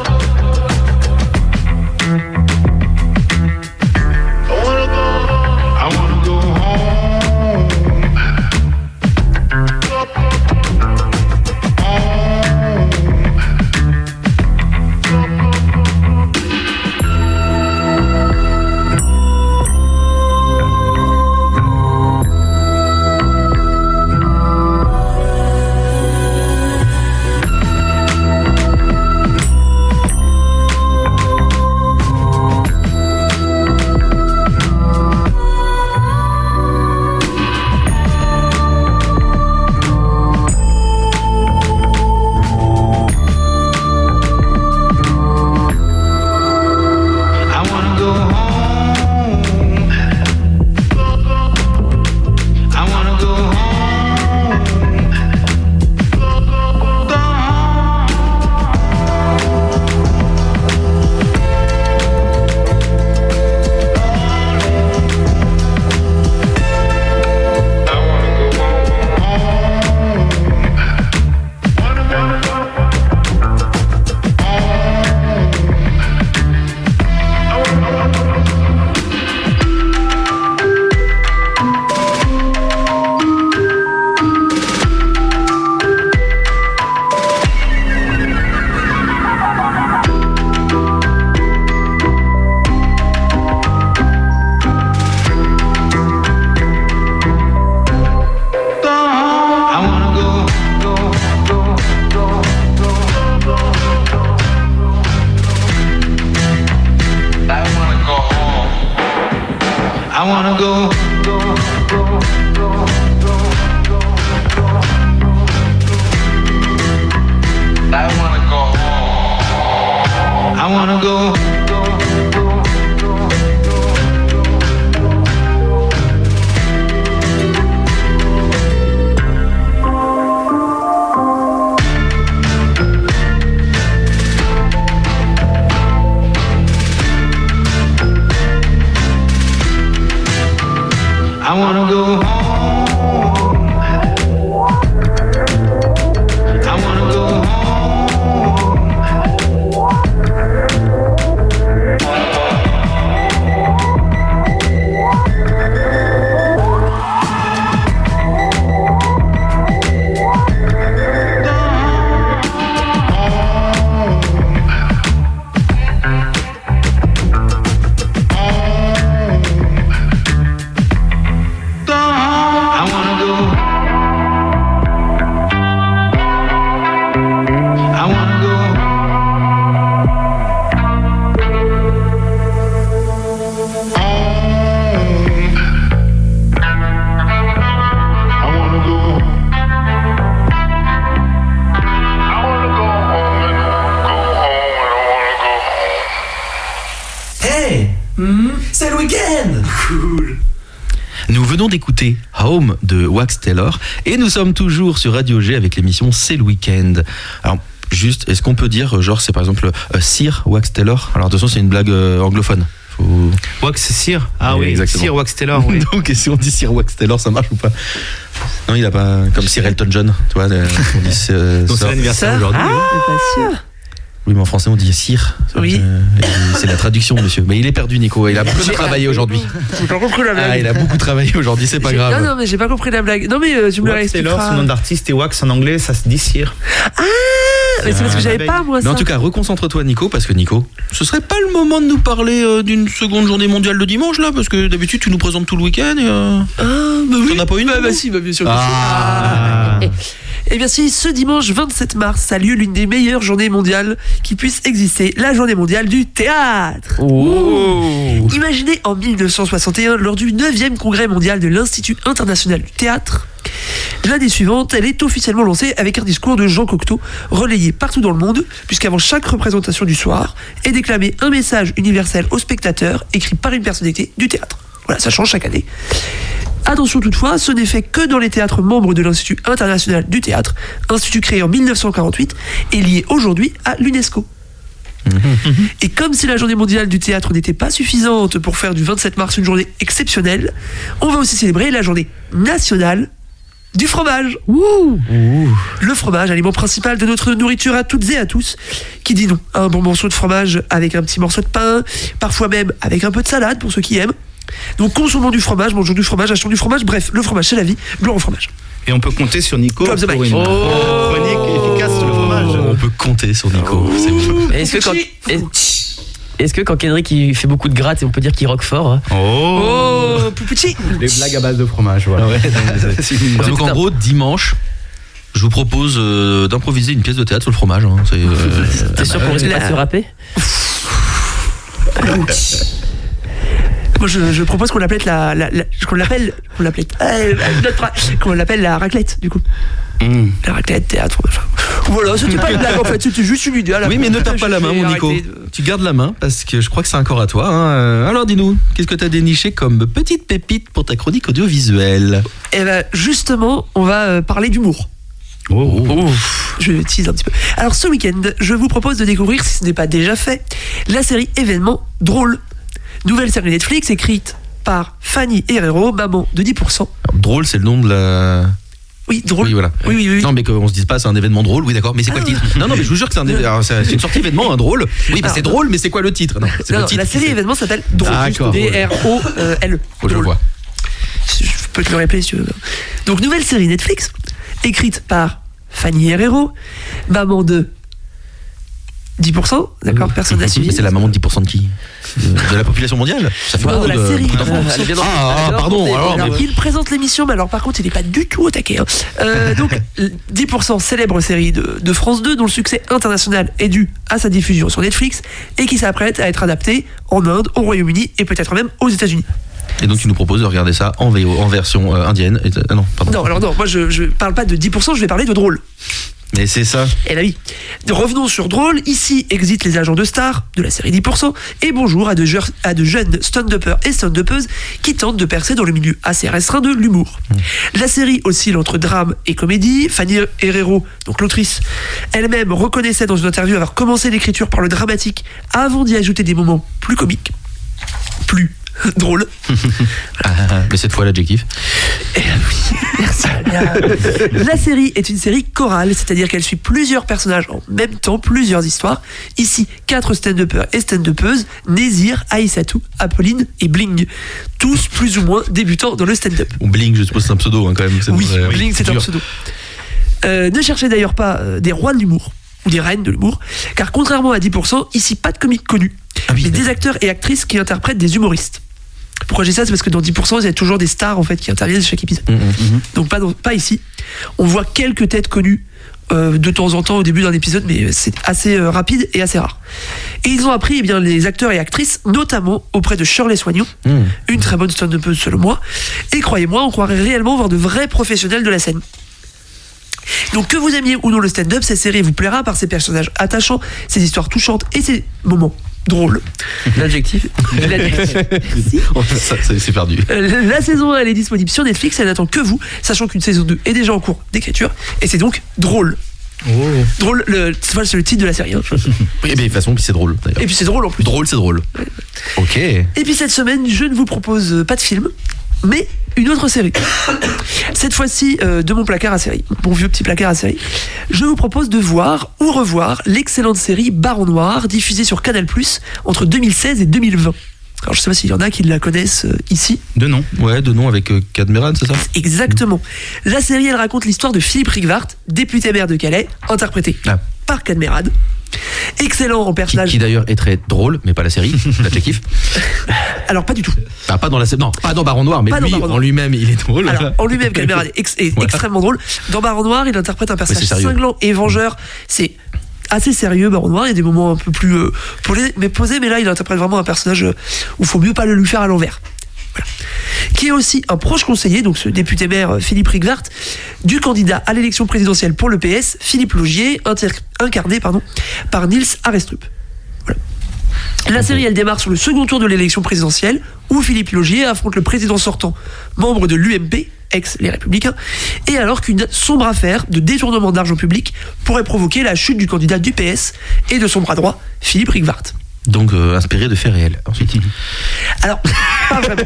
go home. I wanna go home. I wanna go. I wanna go. I wanna go. I wanna go home and go home and I wanna go home. Hey, c'est le week-end. Cool. Nous venons d'écouter Home de Wax Taylor et nous sommes toujours sur Radio G avec l'émission C'est le week-end. Alors, juste, est-ce qu'on peut dire, genre, c'est par exemple euh, Sir Wax Taylor? Alors, attention, c'est une blague euh, anglophone. Faut... Wax Sir. Ah Oui, oui, exactement. Sir Wax Taylor. Oui. Donc, et si on dit Sir Wax Taylor, ça marche ou pas? Non, il a pas. Comme Sir Elton John, tu vois. euh, on dit, euh, Donc c'est Sir- l'anniversaire Ça aujourd'hui. Ah, oui. pas sûr. Oui, mais en français, on dit Sir. Oui. Euh, et c'est la traduction, monsieur. Mais il est perdu, Nico. Il a beaucoup travaillé aujourd'hui. J'ai pas compris la blague. Ah, il a beaucoup travaillé aujourd'hui, c'est pas J'ai- grave. Non, non, mais j'ai pas compris la blague. Non, mais euh, tu me la Wax Taylor, réexpliqueras. son nom d'artiste, et Wax en anglais, ça se dit Sir. Ah, mais c'est parce que j'avais pas, moi, Mais ça. en tout cas, reconcentre-toi, Nico, parce que Nico, ce serait pas le moment de nous parler euh, d'une seconde journée mondiale de dimanche, là, parce que d'habitude, tu nous présentes tout le week-end et. Euh... Ah, bah oui. T'en as pas une, Bah, non bah si, bah bien sûr. bien sûr. Ah. Ah. Eh bien si, ce dimanche vingt-sept mars a lieu l'une des meilleures journées mondiales qui puisse exister, la journée mondiale du théâtre. Oh. Imaginez en mille neuf cent soixante et un, lors du neuvième congrès mondial de l'Institut international du théâtre. L'année suivante, elle est officiellement lancée avec un discours de Jean Cocteau relayé partout dans le monde, puisqu'avant chaque représentation du soir est déclamé un message universel aux spectateurs écrit par une personnalité du théâtre. Voilà, ça change chaque année. Attention toutefois, ce n'est fait que dans les théâtres membres de l'Institut international du théâtre, institut créé en mille neuf cent quarante-huit et lié aujourd'hui à l'UNESCO. Et comme si la journée mondiale du théâtre n'était pas suffisante pour faire du vingt-sept mars une journée exceptionnelle, on va aussi célébrer la journée nationale du fromage. Le fromage, aliment principal de notre nourriture à toutes et à tous. Qui dit non à un bon morceau de fromage avec un petit morceau de pain, parfois même avec un peu de salade pour ceux qui aiment. Donc consommons du fromage, mangeons du fromage, achetons du fromage, bref, le fromage c'est la vie, gloire au fromage. Et on peut compter sur Nico Drop the pour mic. une Oh. chronique efficace sur le fromage. On peut compter sur Nico. Oh. C'est bon. Est-ce que quand est- est-ce que quand Kendrick il fait beaucoup de gratte, on peut dire qu'il rock fort hein? Oh, Oh, Poupouchi. Les blagues à base de fromage, voilà. Donc en gros, dimanche, je vous propose euh, d'improviser une pièce de théâtre sur le fromage. Hein. C'est, euh, T'es sûr qu'on risque là. pas de se râper? Moi je, je propose qu'on l'appelle la, la, la- qu'on l'appelle qu'on l'appelle euh, notre fra- qu'on l'appelle la raclette du coup. Mmh. La raclette théâtre. Enfin, voilà, c'était pas une blague en fait, c'était juste une idée. à la Oui, fin. mais ne perds pas la main, J'ai mon Nico. arrêté de- Tu gardes la main parce que je crois que c'est encore à toi. Hein. Euh, Alors dis-nous, qu'est-ce que tu as déniché comme petite pépite pour ta chronique audiovisuelle? Eh ben justement, on va euh, parler d'humour. Oh. Je tease un petit peu. Alors ce week-end, je vous propose de découvrir, si ce n'est pas déjà fait, la série événement Drôle. Nouvelle série Netflix écrite par Fanny Herrero, maman de dix pour cent. Alors, drôle, c'est le nom de la. Oui, drôle. Oui, voilà. Oui, oui, oui. Non, mais qu'on se dise pas, c'est un événement drôle. Oui, d'accord. Mais c'est quoi Ah. le titre? Non, non, mais je vous jure que c'est un éve- alors, c'est c'est une sortie événement, un drôle. Oui, bah, Alors, c'est drôle, mais c'est quoi le titre? Non, c'est Non, le non, titre. la série c'est- événement s'appelle Drôle. D'accord. D R O L E. Oh, je vois. Je peux te le répéter si tu veux. Donc, nouvelle série Netflix, écrite par Fanny Herrero, maman de dix pour cent, d'accord, personne n'a suivi. Mais c'est la maman de dix pour cent de qui? De la population mondiale? Ça fait Non, beaucoup de la de- série. beaucoup d'enfants. Elle vient d'en- Ah, elle vient d'en pardon, compter. alors, Alors, mais- il présente l'émission, mais alors par contre, il n'est pas du tout au taquet. hein. Euh, donc, dix pour cent, célèbre série de, de France deux, dont le succès international est dû à sa diffusion sur Netflix et qui s'apprête à être adaptée en Inde, au Royaume-Uni et peut-être même aux États-Unis. Et donc tu nous proposes de regarder ça en V O, en version euh, indienne. Et, ah non, pardon. Non, alors non, moi je, je parle pas de dix pour cent, je vais parler de Drôle. Mais c'est ça. Eh ben oui. Revenons sur Drôle. Ici existent les agents de stars de la série dix pour cent. Et bonjour à de, je- à de jeunes stand-uppers et stand-uppeuses qui tentent de percer dans le milieu assez restreint de l'humour. La série oscille entre drame et comédie. Fanny Herrero, donc l'autrice, elle-même reconnaissait dans une interview avoir commencé l'écriture par le dramatique avant d'y ajouter des moments plus comiques. Plus drôle. Ah, mais cette fois l'adjectif. Eh oui, merci. La série est une série chorale, c'est-à-dire qu'elle suit plusieurs personnages en même temps, plusieurs histoires. Ici, quatre stand-uppers et stand-uppeuses, Nézir, Aïssatou, Apolline et Bling. Tous plus ou moins débutants dans le stand-up. Bon, Bling, je suppose c'est un pseudo hein, quand même. C'est Oui, vrai, Bling, c'est un dur. pseudo. Euh, ne cherchez d'ailleurs pas euh, des rois de l'humour ou des reines de l'humour, car contrairement à dix pour cent, ici pas de comiques connus, Ah oui, mais des d'accord. acteurs et actrices qui interprètent des humoristes. Pourquoi j'ai ça? C'est parce que dans dix pour cent, il y a toujours des stars en fait qui interviennent chaque épisode. Mmh, mmh. Donc pas, dans- pas ici. On voit quelques têtes connues euh, de temps en temps au début d'un épisode, mais c'est assez euh, rapide et assez rare. Et ils ont appris eh bien, les acteurs et actrices, notamment auprès de Shirley Soignon, Mmh. une très bonne stand-upeuse selon moi. Et croyez-moi, on croirait réellement voir de vrais professionnels de la scène. Donc que vous aimiez ou non le stand-up, cette série vous plaira par ses personnages attachants, ses histoires touchantes et ses moments drôles. L'adjectif. L'adjectif. Oh, ça, ça, c'est perdu. Euh, La saison un, elle est disponible sur Netflix, elle n'attend que vous, sachant qu'une saison deux est déjà en cours d'écriture, et c'est donc drôle. Drôle, le, c'est le titre de la série. hein. Oui, mais de toute façon, puis c'est drôle d'ailleurs. Et puis c'est drôle en plus. Drôle, c'est drôle. Ok. Et puis cette semaine, je ne vous propose euh, pas de film, mais une autre série. Cette fois-ci, euh, de mon placard à série, mon vieux petit placard à série, je vous propose de voir ou revoir l'excellente série Baron Noir, diffusée sur Canal plus, entre deux mille seize et deux mille vingt. Alors je sais pas s'il y en a qui la connaissent euh, ici. De nom. Ouais, de nom avec euh, Cadmeran, c'est ça? Exactement. La série, elle raconte l'histoire de Philippe Rigvart, député maire de Calais, interprété Ah. par Cadmerade. Excellent en Qui, personnage. qui d'ailleurs est très drôle, mais pas la série, l'adjectif. Alors pas du tout. Ah, pas dans la série. Non, pas dans Baron Noir, mais Pas dans lui, Baron Noir. en lui-même, il est drôle. Alors, en lui-même, Cadmerade est, ex- est Voilà. extrêmement drôle. Dans Baron Noir, il interprète un personnage c'est sérieux. cinglant et vengeur. C'est assez sérieux, Baron Noir. Il y a des moments un peu plus euh, posés, mais posés, mais là, il interprète vraiment un personnage euh, où il faut mieux pas le lui faire à l'envers. Voilà. Qui est aussi un proche conseiller, donc ce député maire euh, Philippe Rigvart, du candidat à l'élection présidentielle pour le P S, Philippe Laugier, inter- incarné pardon, par Niels Arestrup. Voilà. La série, elle démarre sur le second tour de l'élection présidentielle, où Philippe Laugier affronte le président sortant, membre de l'U M P, ex les Républicains, et alors qu'une sombre affaire de détournement d'argent public pourrait provoquer la chute du candidat du P S et de son bras droit, Philippe Rigvart. Donc, euh, inspiré de faits réels. Ensuite, il... Alors, pas vraiment.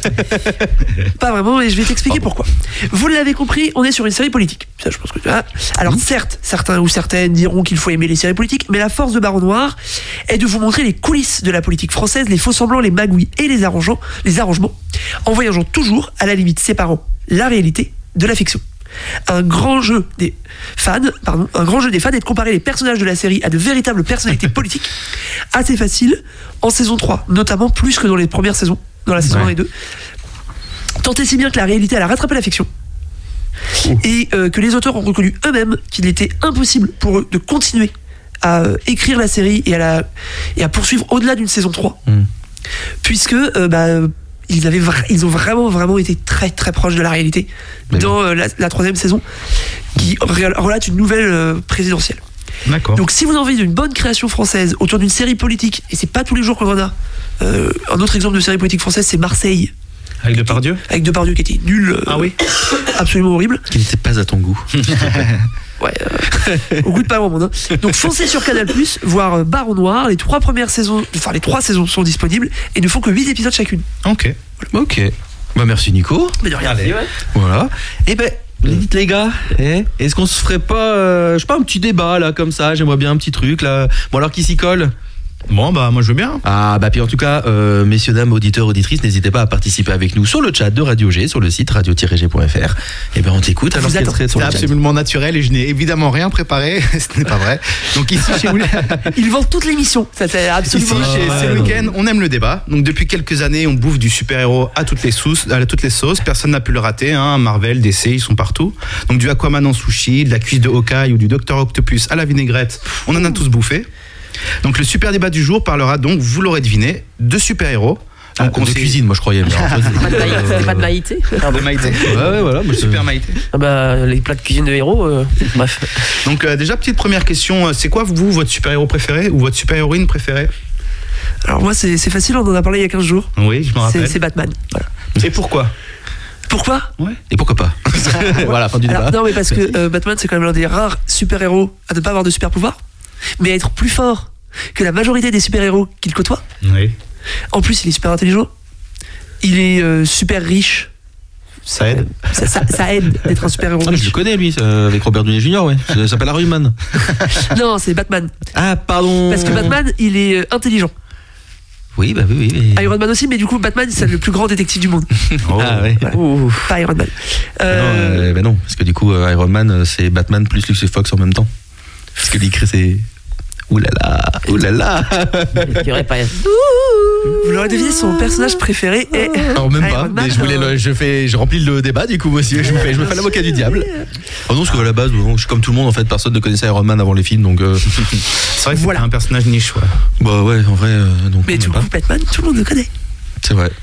Pas vraiment, et je vais t'expliquer pourquoi. Vous l'avez compris, on est sur une série politique. Ça, je pense que tu vois. Alors, certes, certains ou certaines diront qu'il faut aimer les séries politiques, mais la force de Baron Noir est de vous montrer les coulisses de la politique française, les faux-semblants, les magouilles et les arrangements, les arrangements, en voyageant toujours, à la limite séparant la réalité de la fiction. Un grand jeu des fans, pardon, un grand jeu des fans est de comparer les personnages de la série à de véritables personnalités politiques. Assez facile en saison trois, notamment plus que dans les premières saisons, dans la saison Ouais. un et deux. Tant et si bien que la réalité elle a rattrapé la fiction. Et euh, que les auteurs ont reconnu eux-mêmes qu'il était impossible pour eux de continuer à euh, écrire la série et à, la, et à poursuivre au-delà d'une saison trois. Mm. Puisque euh, bah, ils, avaient vra- ils ont vraiment, vraiment été très très proches de la réalité Mais dans euh, la, la troisième saison qui ré- relate une nouvelle euh, présidentielle. D'accord. Donc si vous avez envie d'une bonne création française autour d'une série politique, et c'est pas tous les jours qu'on en a, euh, un autre exemple de série politique française c'est Marseille, Avec Depardieu. avec Depardieu qui était nul, euh, Ah oui. absolument horrible. Qui n'était pas à ton goût. Ouais, euh, au goût de pas grand monde. hein. Donc foncez sur Canal plus, voir euh, Baron Noir. Les trois premières saisons, enfin les trois saisons sont disponibles et ne font que huit épisodes chacune. Ok. Ok. Bah, merci Nico. Mais de rien. Allez. Voilà. Et ben, dites les gars, eh, est-ce qu'on se ferait pas, euh, je sais pas, un petit débat là, comme ça? J'aimerais bien un petit truc là. Bon, alors qui s'y colle? Bon, bah, moi, je veux bien. Ah, bah, puis en tout cas, euh, messieurs, dames, auditeurs, auditrices, n'hésitez pas à participer avec nous sur le chat de Radio G, sur le site radio tiret g point f r. Et ben, on t'écoute. Alors, vous quel attend. serait sur C'est le chat? absolument naturel et je n'ai évidemment rien préparé. Ce n'est pas vrai. Donc, ici, chez vous, Ils vendent toute l'émission. Ça c'est Ici, absolument. chez ouais, C'est le non. week-end, on aime le débat. Donc depuis quelques années, on bouffe du super-héros à toutes les sauces, à toutes les sauces. Personne n'a pu le rater. Hein. Marvel, D C, ils sont partout. Donc du Aquaman en sushi, de la cuisse de Hawkeye ou du Docteur Octopus à la vinaigrette, on en a tous bouffé. Donc le super débat du jour parlera donc, vous l'aurez deviné, de super-héros. Ah, Donc on de s'est- cuisine, moi je croyais. Mais en fait, Pas de Maïté, c'était pas de Maïté. de Maïté. Ouais, ouais, voilà. Moi, je- Super Maïté. Ah bah, les plats de cuisine de héros, euh, bref. Donc euh, déjà petite première question, euh, c'est quoi vous votre super-héros préféré ou votre super-héroïne préférée? Alors moi c'est c'est facile, on en a parlé il y a quinze jours. Oui, je me C'est rappelle. c'est Batman. Voilà. Et pourquoi? Pourquoi? Et pourquoi pas? Voilà, fin du débat. Alors, non mais parce que euh, Batman c'est quand même l'un des rares super-héros à ne pas avoir de super-pouvoir, mais à être plus fort que la majorité des super-héros qu'il côtoie. Oui. En plus il est super intelligent. il est euh, super riche. Ça aide. Ça, ça- ça aide d'être un super-héros Ah, mais je riche. le connais lui, euh, avec Robert Downey junior, ouais. Ça s'appelle Iron Man. Non, c'est Batman. Ah, pardon. Parce que Batman, il est euh, intelligent. Oui, bah oui, oui. mais- Iron Man aussi, mais du coup, Batman, c'est le plus grand détective du monde. Ah ouais. Ouh. Pas Iron Man. Ah Euh, Non, euh, bah non, parce que du coup, euh, Iron Man, euh, c'est Batman plus Lucius Fox en même temps. Parce que l'écrit, c'est. Ouh là là, ouh là là. Il y aurait pas. Vous l'aurez deviné, son personnage préféré est. Alors même pas, Iron Man, mais je voulais, le- je fais, je remplis le débat du coup aussi. Je me fais, je me fais l'avocat du diable. Oh non, parce qu'à la base, bon, je suis comme tout le monde en fait, personne ne connaissait Iron Man avant les films, donc. euh, C'est vrai que Voilà. c'est un personnage niche, ouais. bah ouais, en vrai, euh, donc. Mais on du aime coup, Batman, tout le monde le connaît. pas. C'est vrai.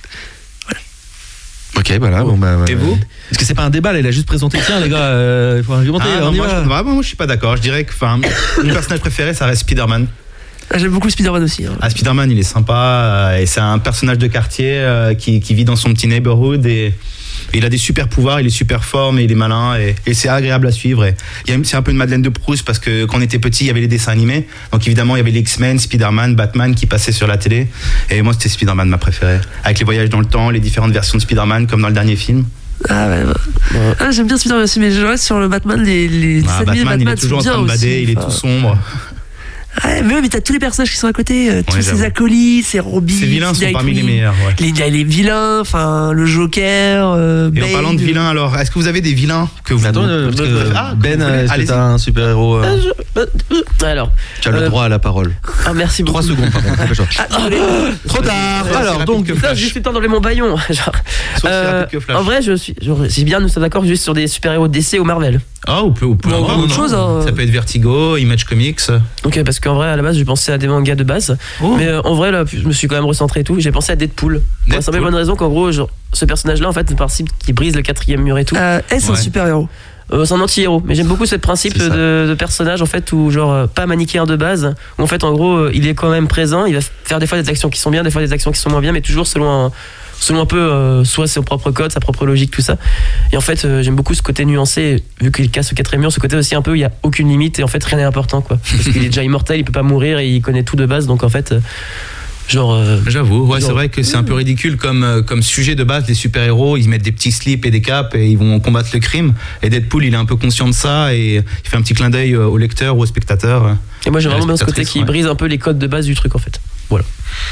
Ok, voilà. Bon, bah, Et ouais. vous Est-ce que c'est pas un débat là? Il a juste présenté. Tiens, les gars, euh, il faut argumenter. Ah, là, non, on y moi, va. je, vraiment, moi, je suis pas d'accord. Je dirais que enfin, mon personnage préféré, ça reste Spider-Man. Ah, j'aime beaucoup Spider-Man aussi. hein. Ah, Spider-Man, il est sympa euh, et c'est un personnage de quartier euh, qui, qui vit dans son petit neighborhood et, et il a des super pouvoirs, il est super fort, mais il est malin et, et c'est agréable à suivre. Et il y a- c'est un peu une Madeleine de Proust parce que quand on était petit, il y avait les dessins animés. Donc évidemment, il y avait les X-Men, Spider-Man, Batman qui passaient sur la télé. Et moi, c'était Spider-Man ma préférée. Avec les voyages dans le temps, les différentes versions de Spider-Man, comme dans le dernier film. Ah ouais, ouais. Ah, j'aime bien Spider-Man aussi, mais je reste sur le Batman. Les, les Ah, dessins animés de Batman, il est sont toujours en bien train de bader, aussi, il est enfin. tout sombre. Ouais, mais, ouais, mais t'as tous les personnages qui sont à côté, euh, tous j'avoue. ces acolytes, ces Robin, Ces vilains sont parmi les meilleurs. Ouais. Les, les vilains, enfin le Joker. Euh, Et en Bane, parlant de vilains, alors, est-ce que vous avez des vilains que vous. Attends, euh, parce que Ah, Ben, vous voulez- est-ce que allez-y. t'as un super héros? Ah, je- euh, Alors, Tu as le euh, droit à la parole. ah, merci beaucoup. Trois secondes, pardon. dépêche-toi. Ah, désolé. Trop tard. c'est Alors rapide donc. que Putain, Flash. j'ai juste le temps d'enlever mon baillon. Genre, Soit aussi euh, rapide que Flash. en vrai, je suis. genre, c'est bien, nous sommes d'accord juste sur des super-héros D C ou Marvel. Ah, ou peut, ou peut Bon, avoir, autre non. chose, hein. Ça peut être Vertigo, Image Comics. Ok, parce qu'en vrai, à la base, je pensais à des mangas de base. Oh. Mais euh, en vrai, là, je me suis quand même recentré et tout. J'ai pensé à Deadpool. Pour la simple et Deadpool. bonne raison qu'en gros, genre, ce personnage-là, en fait, le principe qui brise le quatrième mur et tout. Euh, est-ce un Ouais. super-héros? Euh, c'est un anti-héros, mais j'aime beaucoup ce principe C'est ça. de, de personnage en fait où genre euh, pas manichéen de base, où en fait en gros euh, il est quand même présent, il va faire des fois des actions qui sont bien, des fois des actions qui sont moins bien, mais toujours selon un, selon un peu euh, soit son propre code, sa propre logique, tout ça. Et en fait euh, j'aime beaucoup ce côté nuancé, vu qu'il casse le quatrième mur, ce côté aussi un peu il y a aucune limite et en fait rien n'est important quoi, parce qu'il est déjà immortel, il peut pas mourir et il connaît tout de base, donc en fait euh, genre euh, J'avoue, ouais, Genre- c'est vrai que c'est un peu ridicule comme, euh, comme sujet de base. Les super-héros, ils mettent des petits slips et des capes et ils vont combattre le crime. Et Deadpool, il est un peu conscient de ça et il fait un petit clin d'œil euh, au lecteur ou au spectateur. et moi j'ai La vraiment bien ce côté spectatrice, qui ouais. brise un peu les codes de base du truc en fait. Voilà.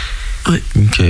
Ok.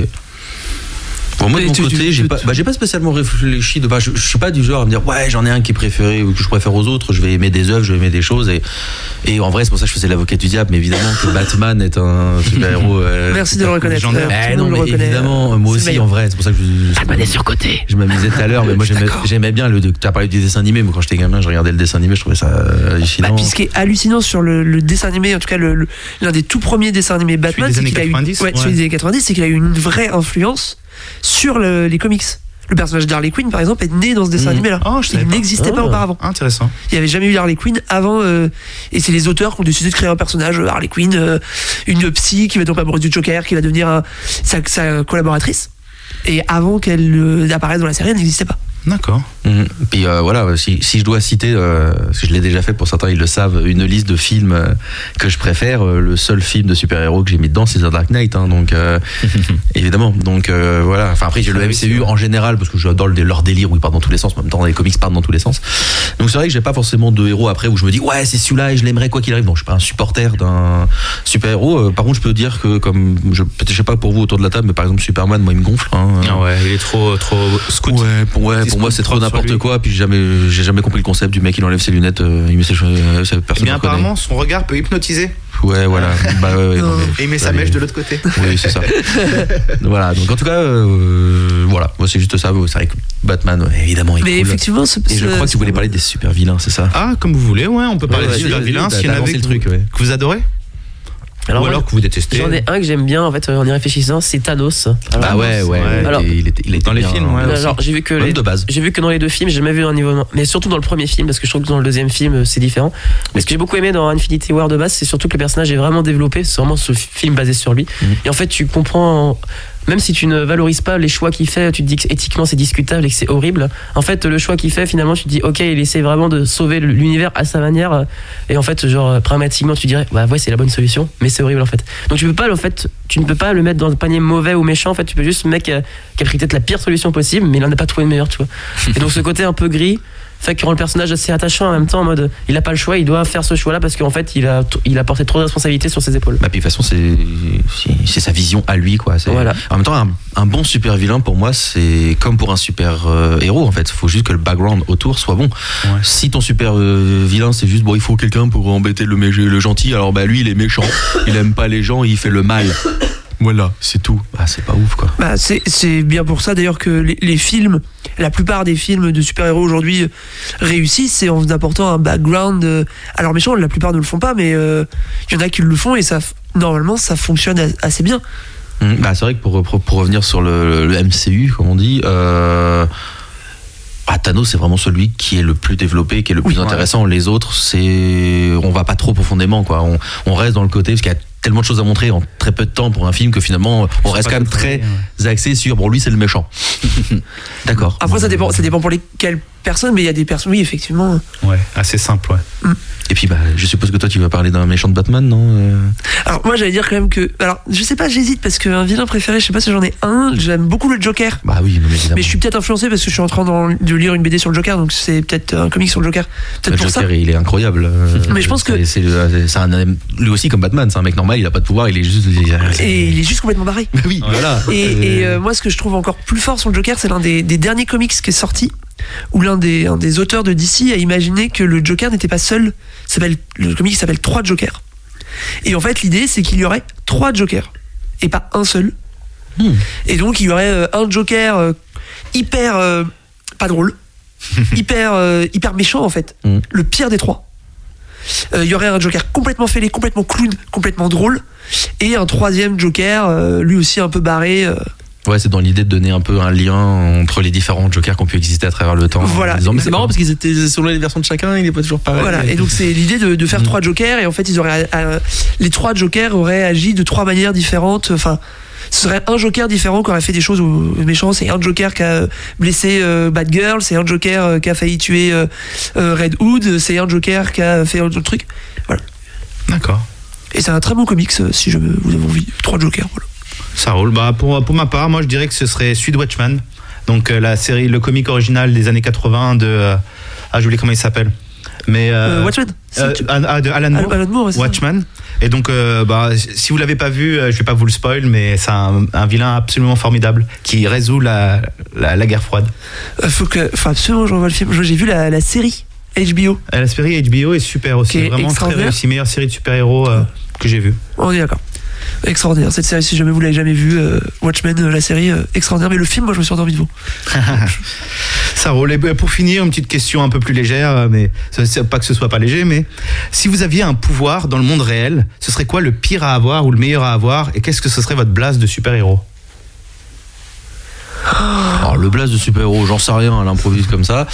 Bon, moi de Mais mon tu- côté, tu- j'ai tu- pas, bah, j'ai pas spécialement réfléchi. De, bah, je, je suis pas du genre à me dire ouais j'en ai un qui est préféré ou que je préfère aux autres. Je vais aimer des œuvres, je vais aimer des choses et, et en vrai c'est pour ça que je faisais l'avocat du diable. Mais évidemment que Batman est un super héros. Euh, Merci de le reconnaître. légendaire. Euh, Eh tout le non monde mais le reconnaît. évidemment moi C'est aussi le meilleur. en vrai c'est pour ça que je, Batman est surcoté. je m'amusais tout à l'heure mais moi j'aimais, j'aimais bien le. Tu as parlé du dessin animé. Moi quand j'étais gamin je regardais le dessin animé, je trouvais ça euh, hallucinant. Bah, puis ce qui est hallucinant sur le, le dessin animé, en tout cas le- le- l'un des tout premiers dessins animés Batman, des c'est années qu'il a eu, quatre-vingt-dix, ouais, celui ouais. des années quatre-vingt-dix, c'est qu'il a eu une vraie influence sur le- les comics. Le personnage d'Harley Quinn, par exemple, est né dans ce dessin Mmh. animé-là. Oh, je savais Il pas. n'existait pas Ah. auparavant. Intéressant. Il n'y avait jamais eu Harley Quinn avant, euh, et c'est les auteurs qui ont décidé de créer un personnage, euh, Harley Quinn, euh, une psy qui va tomber amoureuse du Joker, qui va devenir un- sa, sa collaboratrice. Et avant qu'elle euh, apparaisse dans la série, elle n'existait pas. D'accord. Mhm. Puis euh, voilà, si, si je dois citer, euh, parce que je l'ai déjà fait pour certains, ils le savent, une liste de films euh, que je préfère, euh, le seul film de super-héros que j'ai mis dedans, c'est The Dark Knight, hein, donc euh, évidemment. Donc euh, voilà. Enfin après j'ai le Ah oui, M C U c'est vrai. en général parce que j'adore le- leur délire où ils partent dans tous les sens. En même temps, les comics partent dans tous les sens. Donc c'est vrai que j'ai pas forcément de héros après où je me dis ouais c'est celui-là et je l'aimerais quoi qu'il arrive. Donc je suis pas un supporter d'un super-héros. Euh, par contre je peux dire que comme je, peut-être je sais pas pour vous autour de la table, mais par exemple Superman, moi il me gonfle. Hein, Ah ouais, il est trop, trop scout. Ouais, pour, ouais, Petit pour moi c'est scout trop sur n'importe lui. quoi. Puis j'ai jamais, j'ai jamais compris le concept du mec il enlève ses lunettes, euh, il met ses cheveux, euh, ça, Eh personne bien, ne connaît. apparemment, son regard peut hypnotiser. Ouais, voilà. bah, ouais, ouais, non, mais- Et il met sa allez. mèche de l'autre côté. Oui, c'est ça. Voilà. Donc en tout cas, euh, voilà. Moi c'est juste ça. C'est vrai que Batman, ouais, évidemment, est Mais cool. effectivement, ce, Et je ce- crois que tu voulais parler des super vilains, c'est ça? Ah, comme vous voulez, ouais, on peut parler Ouais, des vas-y, super vas-y, vilains. t'as- S'il y en t'as avait lancé le que truc, vous- ouais. que vous adorez. Alors, Ou moi, alors que vous détestez. j'en ai un que j'aime bien en fait en y réfléchissant, c'est Thanos. Alors, Bah ouais, ouais. ouais. il Alors, était- il était, il était dans les bien, films, ouais, euh, aussi. Alors, j'ai vu que Même les, de base. j'ai vu que dans les deux films, j'ai jamais vu un niveau, mais surtout dans le premier film parce que je trouve que dans le deuxième film euh, c'est différent. Mais ce que j'ai beaucoup aimé dans Infinity War de base, c'est surtout que le personnage est vraiment développé. C'est vraiment ce film basé sur lui. Mhm. Et en fait, tu comprends même si tu ne valorises pas les choix qu'il fait, tu te dis que éthiquement c'est discutable et que c'est horrible. En fait, le choix qu'il fait, finalement, tu te dis, ok, il essaie vraiment de sauver l'univers à sa manière. Et en fait, genre, pragmatiquement, tu dirais, bah ouais, c'est la bonne solution, mais c'est horrible en fait. Donc tu peux pas, en fait, tu ne peux pas le mettre dans un panier mauvais ou méchant. En fait, tu peux juste, le mec euh, qui a pris peut-être la pire solution possible, mais il en a pas trouvé une meilleure, tu vois. Et donc ce côté un peu gris fait qu'il rend le personnage assez attachant en même temps, en mode il a pas le choix, il doit faire ce choix-là parce qu'en fait il a, il a porté trop de responsabilités sur ses épaules. Bah, puis de toute façon, c'est, c'est, c'est sa vision à lui, quoi. C'est, Voilà. En même temps, un, un bon super vilain, pour moi, c'est comme pour un super euh, héros, en fait. Il faut juste que le background autour soit bon. Ouais. Si ton super euh, vilain, c'est juste, bon, il faut quelqu'un pour embêter le, mé- le gentil, alors bah lui, il est méchant, il aime pas les gens, il fait le mal. Voilà, c'est tout. Bah, c'est pas ouf, quoi. Bah, c'est, c'est bien pour ça d'ailleurs que les, les films, la plupart des films de super-héros aujourd'hui euh, réussissent, c'est en apportant un background. Euh, alors méchant, la plupart ne le font pas, mais il euh, y en a qui le font et ça, normalement ça fonctionne a- assez bien. Mmh, bah, c'est vrai que pour, pour, pour revenir sur le, le M C U, comme on dit, euh, ah, Thanos, c'est vraiment celui qui est le plus développé, qui est le plus Oui, intéressant. Les autres, c'est, on va pas trop profondément, quoi. On, on reste dans le côté, parce qu'il y a tellement de choses à montrer en très peu de temps pour un film que finalement, on reste pas quand même tout très travailler, axé sur, bon, lui, c'est le méchant. D'accord. Après ça dépend, ça dépend pour lesquelles personnes, mais il y a des personnes, oui effectivement. Ouais, assez simple, ouais. Et puis, bah, je suppose que toi, tu vas parler d'un méchant de Batman, non euh Alors moi j'allais dire quand même que, alors je sais pas, j'hésite parce qu'un vilain préféré, je sais pas si j'en ai un, j'aime beaucoup le Joker. Bah oui, non, mais évidemment. Mais je suis peut-être influencé parce que je suis en train d'en- de lire une B D sur le Joker, donc c'est peut-être un comic sur le Joker. Peut-être Le pour Joker, ça. il est incroyable. Euh, Mais je pense c'est- que- c'est, le- c'est un, lui aussi comme Batman, c'est un mec normal, il a pas de pouvoir, il est juste. Et il est juste complètement barré. Bah oui, voilà. Et, et, euh, moi, ce que je trouve encore plus fort sur le Joker, c'est l'un des, des derniers comics qui est sorti, où l'un des, un des auteurs de D C a imaginé que le Joker n'était pas seul. Ça s'appelle, le comic s'appelle Trois Jokers. Et en fait, l'idée, c'est qu'il y aurait trois Jokers, et pas un seul. Hmm. Et donc, il y aurait euh, un Joker euh, hyper euh, pas drôle, hyper, euh, hyper méchant, en fait. Hmm. Le pire des trois. Euh, Il y aurait un Joker complètement fêlé, complètement clown, complètement drôle, et un troisième Joker, euh, lui aussi un peu barré. euh, Ouais, c'est dans l'idée de donner un peu un lien entre les différents Jokers qui ont pu exister à travers le temps. Voilà. En disant, mais c'est marrant parce qu'ils étaient selon les versions de chacun, il n'est pas toujours pareil. Voilà, et donc c'est l'idée de, de faire Mm. trois jokers, et en fait ils auraient euh, les trois jokers auraient agi de trois manières différentes. Enfin, ce serait un joker différent qui aurait fait des choses aux aux méchants. C'est un joker qui a blessé euh, Batgirl, c'est un joker euh, qui a failli tuer euh, euh, Red Hood, c'est un joker qui a fait autre truc. Voilà. D'accord. Et c'est un très bon comics euh, si je, vous avez envie. Trois jokers, voilà. Ça roule. Bah, pour, pour ma part, moi je dirais que ce serait Suite Watchman. Donc euh, la série, le comic original des années quatre-vingts de. euh, ah, j'oublie comment il s'appelle. Mais. Euh, Euh, Watchmen. c'est- euh, ah, de Alan Moore. Alan Moore, ouais, c'est ça. Watchman. Et donc, euh, bah, si vous l'avez pas vu, euh, je vais pas vous le spoil, mais c'est un, un vilain absolument formidable qui résout la, la, la guerre froide. Euh, faut que, faut absolument que je revoie le film. J'ai vu la, la série H B O. Euh, La série H B O est super aussi, Qui est vraiment très extraordinaire. réussie, meilleure série de super-héros euh, que j'ai vue. On est d'accord. Extraordinaire. Cette série, si jamais vous l'avez jamais vue, euh, Watchmen, euh, la série, euh, extraordinaire. Mais le film, moi, je me suis endormi devant. Ça roule. Et pour finir, une petite question un peu plus légère, euh, mais c'est- c'est pas que ce soit pas léger, mais si vous aviez un pouvoir dans le monde réel, ce serait quoi le pire à avoir ou le meilleur à avoir, et qu'est-ce que ce serait votre blase de super-héros? Alors, le blast de super-héros, j'en sais rien, à l'improvise comme ça.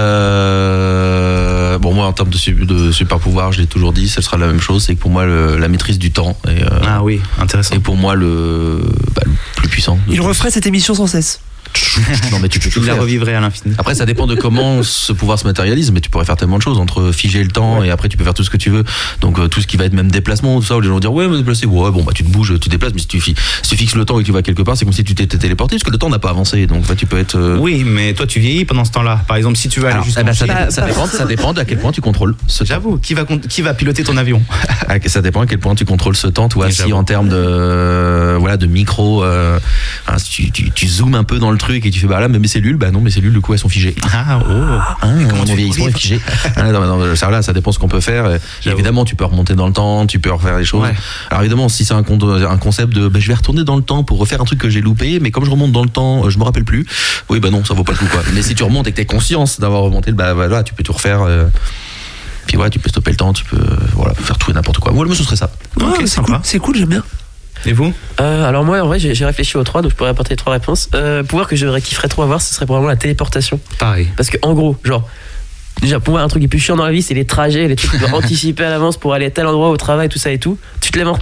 Euh, bon, moi, en termes de, su- de super-pouvoir, je l'ai toujours dit, ce sera la même chose, c'est que pour moi, le- la maîtrise du temps est, euh, Ah oui, intéressant. est pour moi le, bah, le plus puissant. de Il tous. referait cette émission sans cesse. Non, mais tu peux tout Il la faire. revivrait à l'infini. Après, ça dépend de comment ce pouvoir se matérialise, mais tu pourrais faire tellement de choses entre figer le temps et après tu peux faire tout ce que tu veux. Donc euh, tout ce qui va être même déplacement, tout ça, où les gens vont dire ouais, me déplacer, ouais, bon bah tu te bouges, tu te déplaces, mais si tu, fi- si tu fixes le temps et que tu vas quelque part, c'est comme si tu t'étais téléporté, parce que le temps n'a pas avancé. Donc bah, tu peux être. euh, Oui, mais toi tu vieillis pendant ce temps-là. Par exemple, si tu veux aller alors, jusqu'en eh ben, ça, Chine, dé- ça dépend, ça dépend de à quel point tu contrôles ce temps. j'avoue, qui va, con- qui va piloter ton avion? Ah, Ça dépend à quel point tu contrôles ce temps, toi, Oui, si j'avoue. en termes de euh, voilà de micro, euh, hein, si tu, tu, tu zoomes un peu dans le truc et tu fais bah là mais mes cellules, bah non mes cellules du coup elles sont figées. Ah, oh. Hein, comment mon tu vieillissement est revivre figé. Ah, non, non, ça, là, ça dépend ce qu'on peut faire. Et J'avoue. évidemment, tu peux remonter dans le temps, tu peux refaire des choses. Ouais. Alors évidemment, si c'est un, con- un concept de bah, je vais retourner dans le temps pour refaire un truc que j'ai loupé, mais comme je remonte dans le temps, euh, je me rappelle plus. Oui, bah non, ça vaut pas le coup quoi. Mais si tu remontes et que t'es conscience d'avoir remonté, bah voilà, tu peux tout refaire. euh, Puis ouais, tu peux stopper le temps, tu peux euh, voilà, faire tout et n'importe quoi. Moi, moi, ce serait ça. Ok, Ouais, c'est sympa. cool, c'est cool, j'aime bien. Et vous? Euh, alors moi en vrai j'ai j'ai réfléchi aux trois, donc je pourrais apporter trois réponses. Euh, pouvoir que je kifferais trop avoir, ce serait probablement la téléportation. Pareil. Parce que en gros, genre, déjà pour moi un truc qui est plus chiant dans la vie, c'est les trajets, les trucs que tu dois anticiper à l'avance pour aller à tel endroit au travail, tout ça et tout. Tu te lèves en retard,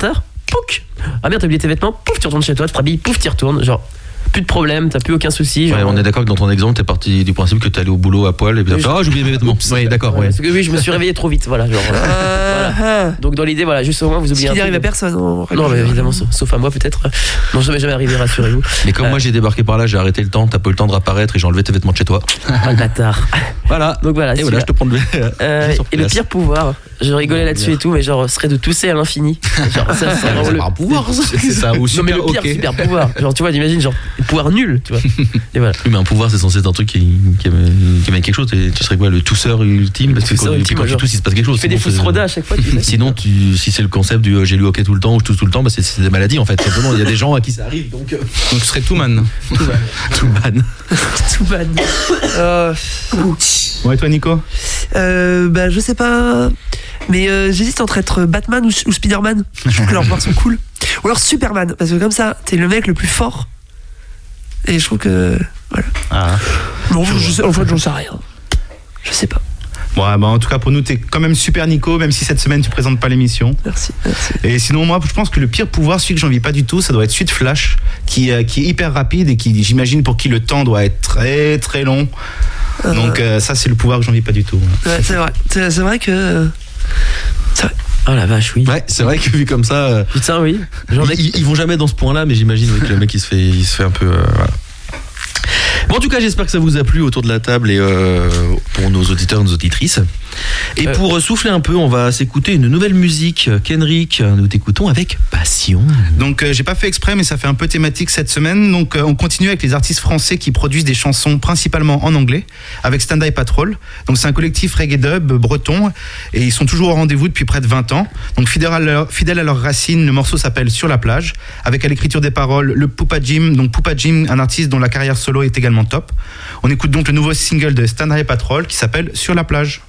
pouc. Ah merde, t'as oublié tes vêtements, pouf, tu retournes chez toi, tu te rhabilles, pouf, tu y retournes. Genre, plus de problème, t'as plus aucun souci. Ouais, genre, on est d'accord que dans ton exemple, t'es parti du principe que t'allais au boulot à poil et puis t'as Oui, fait je- ah j'ai oublié mes vêtements. Oui, d'accord, ouais. Parce que oui, je me suis réveillé trop vite, voilà. Genre, euh, voilà. Donc dans l'idée, voilà, juste au moins vous Ce oubliez qui un n'arrive truc. à personne. en règle Non, mais générale. évidemment, sauf, sauf à moi peut-être. Non, jamais jamais arrivé, rassurez-vous. Mais comme Euh. moi j'ai débarqué par là, j'ai arrêté le temps, t'as pas eu le temps de réapparaître et j'ai enlevé tes vêtements de chez toi. Ah, le bâtard. Voilà. Donc voilà. Et voilà, celui-là. je te prends le Euh, sur et le place. pire pouvoir, je rigolais là-dessus et tout, mais genre, serait de tousser à l'infini. Genre, ça, c'est vraiment C'est le. pas un pouvoir, ça. C'est ça, ou Non, mais le super pire ok. super pouvoir. Genre, tu vois, imagine, genre, pouvoir nul, tu vois. Et voilà. Oui, mais un pouvoir, c'est censé être un truc qui, qui, amène, qui amène quelque chose. Et tu serais quoi, le tousseur ultime? Parce que tousseur quand, ultime, quand tu genre. tousses, il se passe quelque chose. Tu fais des Sinon, fausses c'est- rodas à chaque fois, tu sais. Sinon, tu, si c'est le concept du euh, j'ai lu hockey tout le temps ou je tousse tout le temps, bah c'est, c'est des maladies en fait. Simplement, il y a des gens à qui ça arrive. Donc, euh, Donc, ce serait tout man. tout ban. Tout ban. Euh, Ouais, toi, Nico? euh, bah, je sais pas. Mais euh, j'hésite entre être Batman ou, ou Spider-Man. Je trouve que leurs pouvoirs sont cool. Ou alors Superman. Parce que comme ça, t'es le mec le plus fort. Et je trouve que. Voilà. Ah. Non, je sais, en fait, j'en sais rien. Je sais pas. Bon, ah, bah, en tout cas, pour nous, t'es quand même super Nico, même si cette semaine, tu présentes pas l'émission. Merci. merci. Et sinon, moi, je pense que le pire pouvoir, celui que j'envie pas du tout, ça doit être celui de Flash, qui, euh, qui est hyper rapide et qui, j'imagine, pour qui le temps doit être très très long. Donc, euh, ça, c'est le pouvoir que j'envie pas du tout. Ouais, c'est vrai. C'est, c'est vrai que. C'est vrai. Oh la vache, oui. Ouais, c'est vrai que vu comme ça, euh, Putain, oui. Genre, ils, mec, ils- ils vont jamais dans ce point-là, mais j'imagine oui, que le mec il se fait, il se fait un peu. euh, voilà. Bon, en tout cas, j'espère que ça vous a plu autour de la table et euh, pour nos auditeurs et nos auditrices. Et Euh. pour euh, souffler un peu, on va s'écouter une nouvelle musique. Kenrick, nous t'écoutons avec passion. Donc, euh, j'ai pas fait exprès, mais ça fait un peu thématique cette semaine. Donc, euh, on continue avec les artistes français qui produisent des chansons principalement en anglais, avec Stand Eye Patrol. Donc, c'est un collectif reggae dub breton et ils sont toujours au rendez-vous depuis près de vingt ans. Donc, fidèles à, leur, fidèles à leurs racines, le morceau s'appelle Sur la plage, avec à l'écriture des paroles le Poupa Jim. Donc, Poupa Jim, un artiste dont la carrière solo est également top. On écoute donc le nouveau single de Stand Eye Patrol qui s'appelle Sur la plage.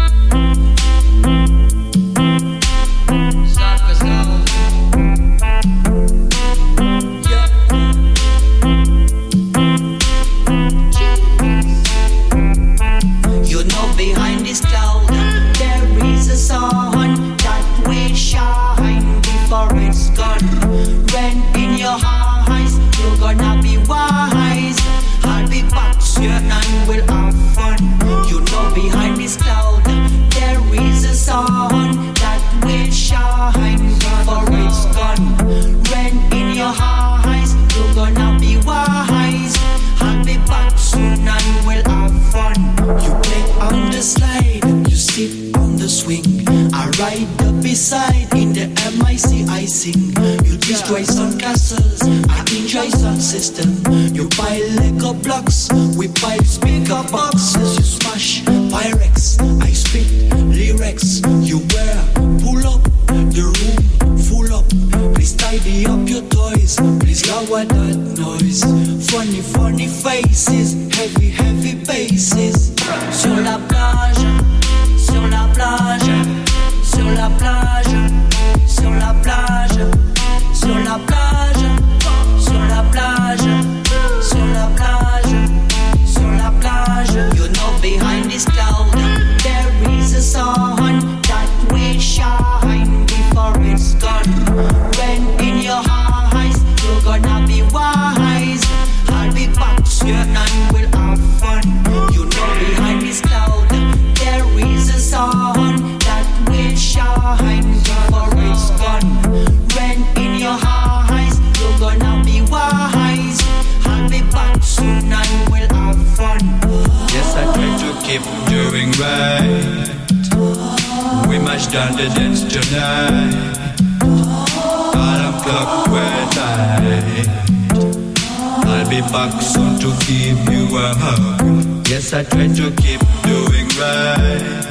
You know behind this cloud there is a sun that will shine before it's gone. When in your eyes you're gonna be wise. I'll be back soon and we'll have fun. You know behind this cloud there is a sun that will shine before it's gone. When in your eyes you're gonna be wise. I'll be back soon and we'll have fun. You play on the slide, you sit on the swing. I ride up beside in the M I C I sing. You destroy some castles, I enjoy some system. You pile Lego blocks, we pile speaker boxes. You smash Pyrex, I spit lyrics. You wear pull up, the room full up. Please tidy up your toys, please lower that noise. Funny, funny faces, heavy, heavy bases. Sur la plage, sur la plage, sur la plage, sur la plage, sur la plage, sur la plage, sur la plage, sur la plage. You know behind this cloud there is a sun that will shine before it's gone. When in your eyes you're gonna be wise. I'll be back soon and we'll have fun. You know behind this cloud there is a sun that will shine before it's gone. When in your eyes you're gonna be wise. I'll be back soon and we'll have fun. Yes, I try to keep doing right. We must down the dance tonight. Alarm clock we're tight. I'll be back soon to give you a hug. Yes, I try to keep doing right.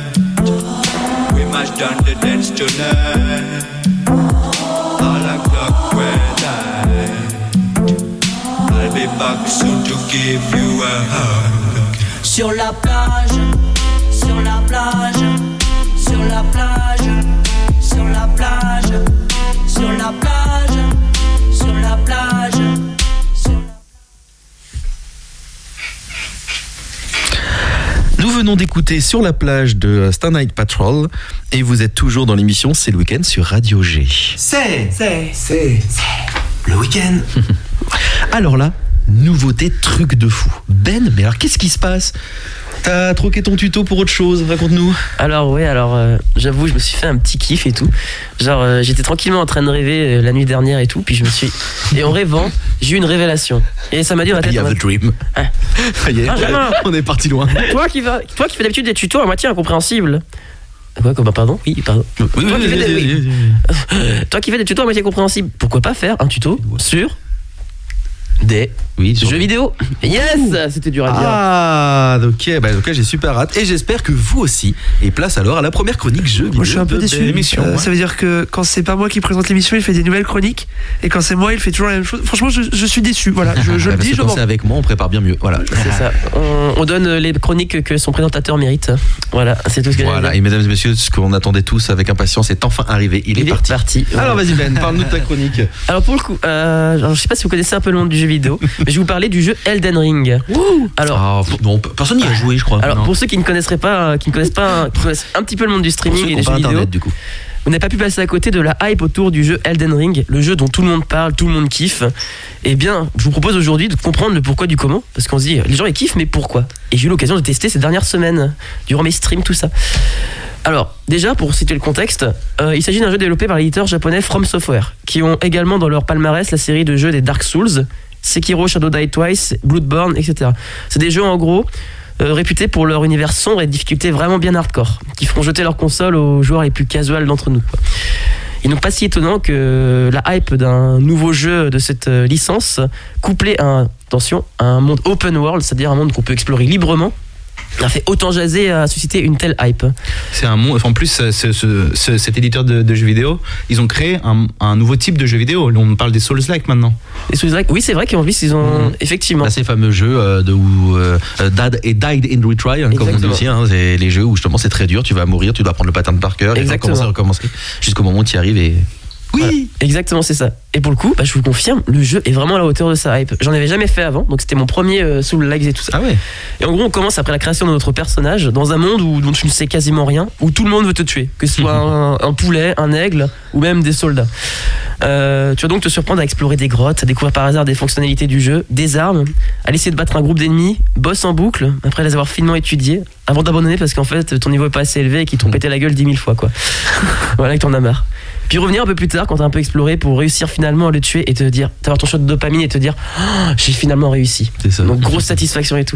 We must down the dance tonight. Alarm clock we're tight. I'll be back soon to give you a hug. Sur la plage, sur la plage, sur la plage, sur la plage, sur la plage, sur la plage, sur la... Nous venons d'écouter Sur la plage de Star Night Patrol et vous êtes toujours dans l'émission C'est le week-end sur Radio G. C'est, C'est. c'est, c'est le week-end. Alors là, nouveauté, truc de fou. Ben, mais alors qu'est-ce qui se passe ? T'as troqué ton tuto pour autre chose, raconte-nous. Alors ouais, alors euh, j'avoue, je me suis fait un petit kiff et tout. Genre euh, j'étais tranquillement en train de rêver euh, la nuit dernière et tout, puis je me suis et en rêvant, j'ai eu une révélation. Et ça m'a dit dans la tête. I have en a mode, dream. Ah. Ça y est, Benjamin. on est parti loin. Toi qui va, toi qui fais d'habitude des tutos à moitié incompréhensibles. Quoi, quoi, bah, pardon. Oui, pardon. Oui, Toi qui oui, fais des- oui, oui. oui, oui. Toi qui fais des tutos à moitié compréhensibles, pourquoi pas faire un tuto sur des Oui, sur- jeux vidéo? Yes, c'était dur à dire. Ah, ok, bah, ok, j'ai super hâte. Et j'espère que vous aussi. Et place alors à la première chronique jeux vidéo. Moi, je suis un peu de déçu. l'émission. Euh, ouais. Ça veut dire que quand c'est pas moi qui présente l'émission, il fait des nouvelles chroniques. Et quand c'est moi, il fait toujours la même chose. Franchement, je, je suis déçu. Voilà, je, je Ouais, le parce dis, que je quand m'en. c'est avec moi, on prépare bien mieux. Voilà. C'est ça. On, on donne les chroniques que son présentateur mérite. Voilà, c'est tout ce que j'ai à Voilà, dire. et mesdames et messieurs, ce qu'on attendait tous avec impatience est enfin arrivé. Il, Il est est parti. parti. Alors vas-y Ben, parle-nous de ta chronique. Alors pour le coup, euh, alors, je sais pas si vous connaissez un peu le monde du jeu vidéo, mais je vais vous parler du jeu Elden Ring. Alors, Ah, pff, non, personne n'y a joué, je crois. alors Non. pour ceux qui ne connaisseraient pas, qui ne connaissent pas, qui connaissent un petit peu le monde du Pour streaming ceux qui et ont des pas jeux vidéo, internet du coup. vous n'avez pas pu passer à côté de la hype autour du jeu Elden Ring, le jeu dont tout le monde parle, tout le monde kiffe. Eh bien, je vous propose aujourd'hui de comprendre le pourquoi du comment, parce qu'on se dit, les gens ils kiffent, mais pourquoi? Et j'ai eu l'occasion de tester ces dernières semaines, durant mes streams, tout ça. Alors, déjà, pour situer le contexte, euh, il s'agit d'un jeu développé par l'éditeur japonais From Software, qui ont également dans leur palmarès la série de jeux des Dark Souls, Sekiro, Shadow Die Twice, Bloodborne, et cetera. C'est des jeux en gros euh, réputés pour leur univers sombre et difficulté vraiment bien hardcore, qui feront jeter leur console aux joueurs les plus casuals d'entre nous, quoi. Il n'est pas si étonnant que la hype d'un nouveau jeu de cette euh, licence, couplée à un, attention, à un monde open world, c'est-à-dire un monde qu'on peut explorer librement, a fait autant jaser et a suscité une telle hype. C'est un monde. En plus, ce- ce- ce- cet éditeur de, de jeux vidéo, ils ont créé un, un nouveau type de jeux vidéo. On parle des Souls-like maintenant. Et Souls-like, oui, c'est vrai qu'en plus, ils ont. Mhm. Effectivement. Là, ces fameux jeux euh, de, où euh, Dad et Died in Retry, hein, comme on dit Exactement. aussi. Hein, c'est les jeux où justement c'est très dur, tu vas mourir, tu dois apprendre le pattern par cœur, et tu vas Exactement. recommencer, recommencer, jusqu'au moment où tu y arrives et. Oui. Voilà. Exactement, c'est ça. Et pour le coup, bah, je vous confirme, le jeu est vraiment à la hauteur de sa hype. J'en avais jamais fait avant, donc c'était mon premier euh, Souls-like et tout ça. Ah ouais. Et en gros, on commence après la création de notre personnage dans un monde où, dont tu ne sais quasiment rien, où tout le monde veut te tuer, que ce soit un, un poulet, un aigle ou même des soldats. Euh, tu vas donc te surprendre à explorer des grottes, à découvrir par hasard des fonctionnalités du jeu, des armes, à essayer de battre un groupe d'ennemis, boss en boucle, après les avoir finement étudiés, avant d'abandonner parce qu'en fait ton niveau est pas assez élevé et qu'ils t'ont pété la gueule dix mille fois, quoi. Voilà, que t'en as marre. Puis revenir un peu plus tard quand t'as un peu exploré pour réussir finalement à le tuer et te dire, t'avoir ton shot de dopamine et te dire, oh, j'ai finalement réussi. C'est ça. Donc grosse satisfaction et tout.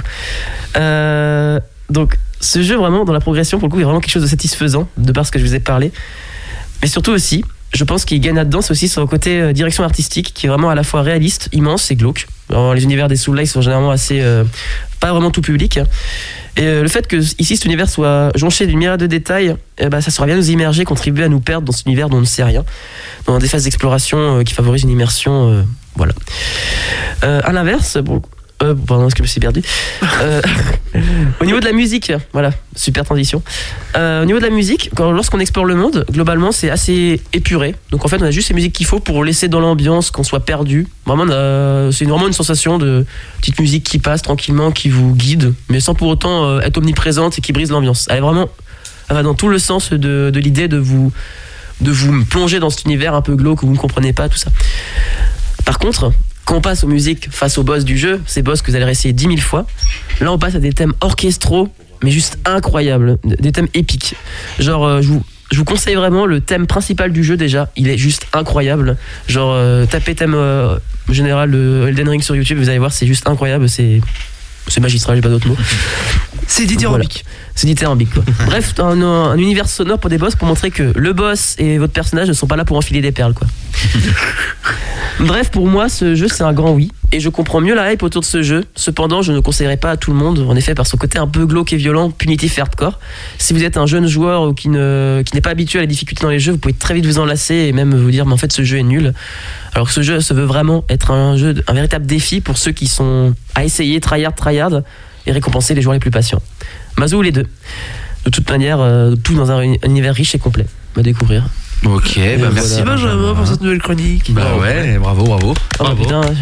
Euh, donc ce jeu vraiment dans la progression pour le coup est vraiment quelque chose de satisfaisant de par ce que je vous ai parlé. Mais surtout aussi, je pense qu'il gagne là-dedans, c'est aussi sur le côté euh, direction artistique qui est vraiment à la fois réaliste, immense et glauque. Alors, les univers des Souls-like sont généralement assez euh, pas vraiment tout public. Et euh, le fait que ici cet univers soit jonché d'une myriade de détails, eh ben, ça saura bien nous immerger, contribuer à nous perdre dans cet univers dont on ne sait rien, dans des phases d'exploration euh, qui favorisent une immersion. Euh, voilà. Euh, à l'inverse, bon, euh, pardon, est-ce que je me suis perdu Euh, Au niveau de la musique, voilà, super transition. Euh, au niveau de la musique, quand, lorsqu'on explore le monde, globalement, c'est assez épuré. Donc en fait, on a juste les musiques qu'il faut pour laisser dans l'ambiance, qu'on soit perdu. Vraiment, on a- c'est vraiment une sensation de petite musique qui passe tranquillement, qui vous guide, mais sans pour autant euh, être omniprésente et qui brise l'ambiance. Elle est vraiment, elle va dans tout le sens de, de l'idée de vous, de vous plonger dans cet univers un peu glauque où vous ne comprenez pas tout ça. Par contre, quand on passe aux musiques face aux boss du jeu, ces boss que vous allez réessayer dix mille fois, là on passe à des thèmes orchestraux, mais juste incroyables, des thèmes épiques. Genre, euh, je, vous, je vous conseille vraiment le thème principal du jeu déjà, il est juste incroyable. Genre, euh, tapez thème euh, général de Elden Ring sur YouTube, vous allez voir, c'est juste incroyable, c'est, c'est magistral, j'ai pas d'autres mots. C'est dithyrambique. Voilà. C'est dithyrambique, quoi. Bref, un, un univers sonore pour des boss pour montrer que le boss et votre personnage ne sont pas là pour enfiler des perles, quoi. Bref, pour moi, ce jeu, c'est un grand oui. Et je comprends mieux la hype autour de ce jeu. Cependant, je ne conseillerais pas à tout le monde, en effet, par son côté un peu glauque et violent, punitif et hardcore. Si vous êtes un jeune joueur ou qui, ne, qui n'est pas habitué à la difficulté dans les jeux, vous pouvez très vite vous enlacer et même vous dire, mais en fait, ce jeu est nul. Alors que ce jeu se veut vraiment être un jeu, un véritable défi pour ceux qui sont à essayer, tryhard, tryhard, et récompenser les joueurs les plus patients. Mazou ou les deux. De toute manière, euh, tout dans un, un univers riche et complet. À découvrir. Ok, bah merci Merci Benjamin pour cette nouvelle chronique. Bah ouais, bravo, bravo. Oh Bravo. putain,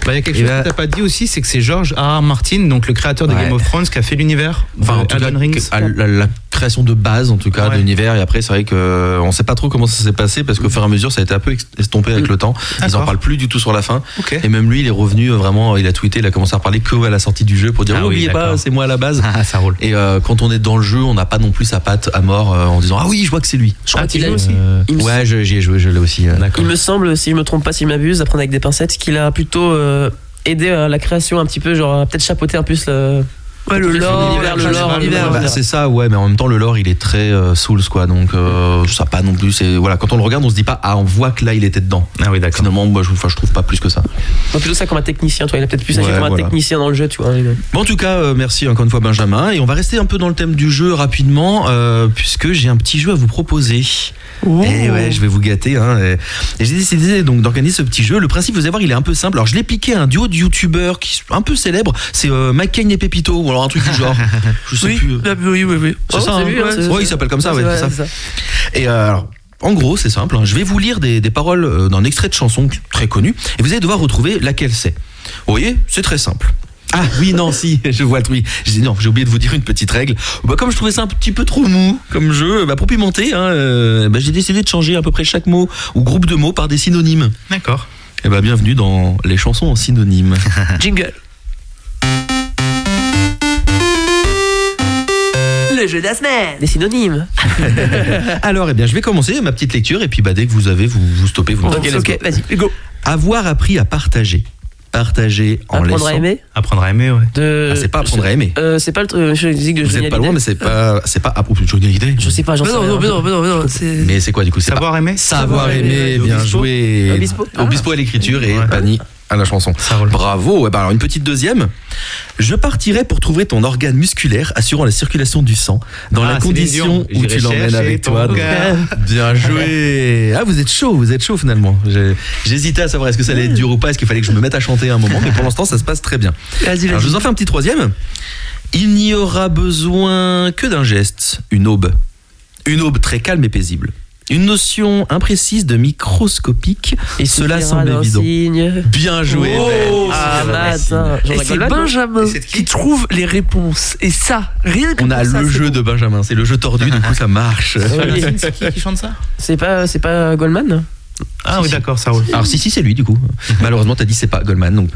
Bah, il y a quelque Et chose bah- que t'as pas dit aussi, c'est que c'est George R. R. Martin, donc le créateur de Ouais. Game of Thrones, qui a fait l'univers. Enfin, de en tout cas, Elden Rings. que- à la, la création de base, en tout cas, Ouais. de l'univers. Et après, c'est vrai que on sait pas trop comment ça s'est passé parce qu'au fur et à mesure, ça a été un peu ex- estompé avec le temps. Ils en D'accord. parlent plus du tout sur la fin. Ok. Et même lui, il est revenu euh, vraiment. Il a tweeté, il a commencé à parler que à la sortie du jeu pour dire Ah oui, n'oubliez pas, d'accord. c'est moi à la base. Ah, ça roule. Et euh, quand on est dans le jeu, on n'a pas non plus sa patte à mort euh, en disant ah oui, je vois que c'est lui. Je crois Ah, qu'il tu a joues aussi Euh, Il me ouais, je- j'y ai joué, je l'ai aussi. euh. D'accord. Il me semble, si je me trompe pas, si je m'abuse, à prendre avec des pincettes, qu'il a plutôt euh, aidé à la création un petit peu, genre à peut-être chapeauter un peu le. Ouais, le lore, l'univers, le lore, l'univers, le Bah, lore. c'est ça, ouais, mais en même temps, le lore, il est très euh, Souls, quoi. Donc, euh, ça pas non plus. C'est voilà, quand on le regarde, on se dit pas, ah, on voit que là, il était dedans. Ah oui, d'accord. Finalement, moi, je, enfin, je trouve pas plus que ça. Enfin, plutôt ça comme un technicien, toi. Il a peut-être plus agi Ouais, comme un voilà. technicien dans le jeu, tu vois. Il- Bon, en tout cas, euh, merci encore une fois, Benjamin. Et on va rester un peu dans le thème du jeu rapidement, euh, puisque j'ai un petit jeu à vous proposer. Et ouais, je vais vous gâter. Hein, et et j'ai décidé donc d'organiser ce petit jeu. Le principe, vous allez voir, il est un peu simple. Alors, je l'ai piqué à un duo de youtubeurs qui sont un peu célèbres. C'est euh, McCain et Pepito, ou alors un truc du genre. Je sais Oui, plus. ah, oui, oui, oui. C'est Oh, ça, c'est hein. lui, hein, c'est- Ouais, il s'appelle comme ça, ouais, Ouais, c'est ça. c'est ça. Et euh, alors, en gros, c'est simple. hein. Je vais vous lire des, des paroles euh, d'un extrait de chanson très connu, et vous allez devoir retrouver laquelle c'est. Vous voyez, c'est très simple. Ah oui, non, si, je vois le truc. J'ai dit non, j'ai oublié de vous dire une petite règle. Bah, comme je trouvais ça un petit peu trop mou comme jeu, bah, pour pimenter, hein, euh, bah, j'ai décidé de changer à peu près chaque mot ou groupe de mots par des synonymes. D'accord. Et bah, bienvenue dans les chansons en synonymes. Jingle. Le jeu de la semaine. Des synonymes. Alors, eh bien, je vais commencer ma petite lecture, et puis bah, dès que vous avez, vous, vous stoppez, vous me Ok, dites. ok, vas-y, go. Avoir appris à partager. Partager en Apprendre laissant. à aimer. Apprendre à aimer, ouais. De... Ah, c'est pas apprendre à aimer. Euh, c'est pas le truc euh, physique de Vous Johnny êtes pas loin, Hallyday. mais c'est pas, c'est pas à propos de Johnny Hallyday. Je sais pas, j'en Mais sais non, rien. non, mais non, mais non, mais non, c'est. Mais c'est quoi du coup? C'est Savoir pas... aimer. Savoir aimer, bien Obispo. joué. Obispo. Ah. Obispo à l'écriture et Ouais. Pani à la chanson. Ça roule. Bravo. Ouais, bah alors une petite deuxième. Je partirai pour trouver ton organe musculaire assurant la circulation du sang dans Ah, la Céline condition Dion. où tu J'irai l'emmènes chercher avec ton toi. Donc, cœur. bien joué. Ah, vous êtes chaud, vous êtes chaud finalement. J'ai- J'hésitais à savoir est-ce que ça allait être dur ou pas, est-ce qu'il fallait que je me mette à chanter à un moment, mais pour l'instant ça se passe très bien. Vas-y, Alors je vas-y. vous en fais un petit troisième. Il n'y aura besoin que d'un geste, une aube. Une aube très calme et paisible. Une notion imprécise de microscopique. Et Cela suffira semble d'un évident. signe. Bien joué. Oh, Ben. Ah, matin. J'en Et c'est rigole pas, non Benjamin Et c'est de qui qui trouve les réponses. Et ça, rien que On a pour ça, le c'est jeu bon. de Benjamin, c'est le jeu tordu, du coup ça marche. Oui. C'est qui qui chante ça? C'est pas, c'est pas Goldman. Ah oui, d'accord, ça roule. Alors si si c'est lui du coup. Malheureusement t'as dit c'est pas Goldman donc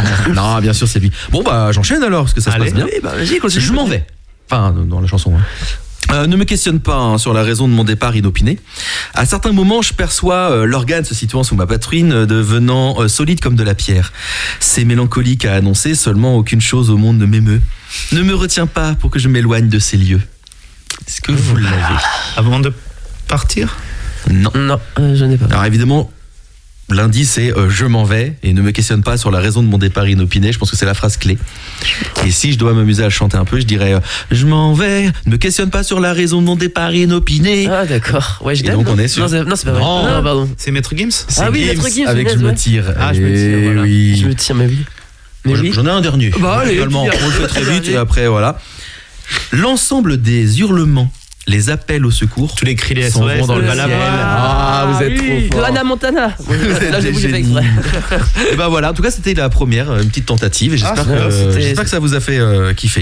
non bien sûr c'est lui. Bon bah j'enchaîne alors parce que ça Allez. se passe bien. Oui, bah vas-y, continue. Je m'en vais. Enfin dans la chanson. hein. Euh, ne me questionne pas hein, sur la raison de mon départ inopiné. À certains moments, je perçois euh, l'organe se situant sous ma poitrine euh, devenant euh, solide comme de la pierre. C'est mélancolique à annoncer, seulement aucune chose au monde ne m'émeut. Ne me retiens pas pour que je m'éloigne de ces lieux. Est-ce que vous l'avez? Avant de partir? Non. Non, euh, je n'ai pas. Alors évidemment, l'indice c'est euh, je m'en vais et ne me questionne pas sur la raison de mon départ inopiné. Je pense que c'est la phrase clé. Et si je dois m'amuser à le chanter un peu, je dirais euh, je m'en vais, ne me questionne pas sur la raison de mon départ inopiné. Ah, d'accord. Ouais, je Et l'aime, donc, non on est sur- Non, c'est non, c'est pas vrai. Non. Non, pardon. C'est Maître Gims? C'est Ah oui, Gims Maître Gims, avec punaise, je me ouais. tire. Ah, je me tire, Eh voilà. oui. Je me tire, mais oui. Mais Moi, oui. J'en ai un dernier. Bah, allez, Finalement, dis-le. on le fait très vite Allez. et après voilà. L'ensemble des hurlements, les appels au secours, Tous les cris les s'en S O S vont dans le de ciel. Balavoine. Ah, vous êtes oui. trop De fort. Hannah Montana. êtes Là, j'ai des voulu faire génies. exprès. Et ben voilà, en tout cas c'était la première, euh, une petite tentative et j'espère Ah, que, c'était- j'espère que ça vous a fait euh, kiffer.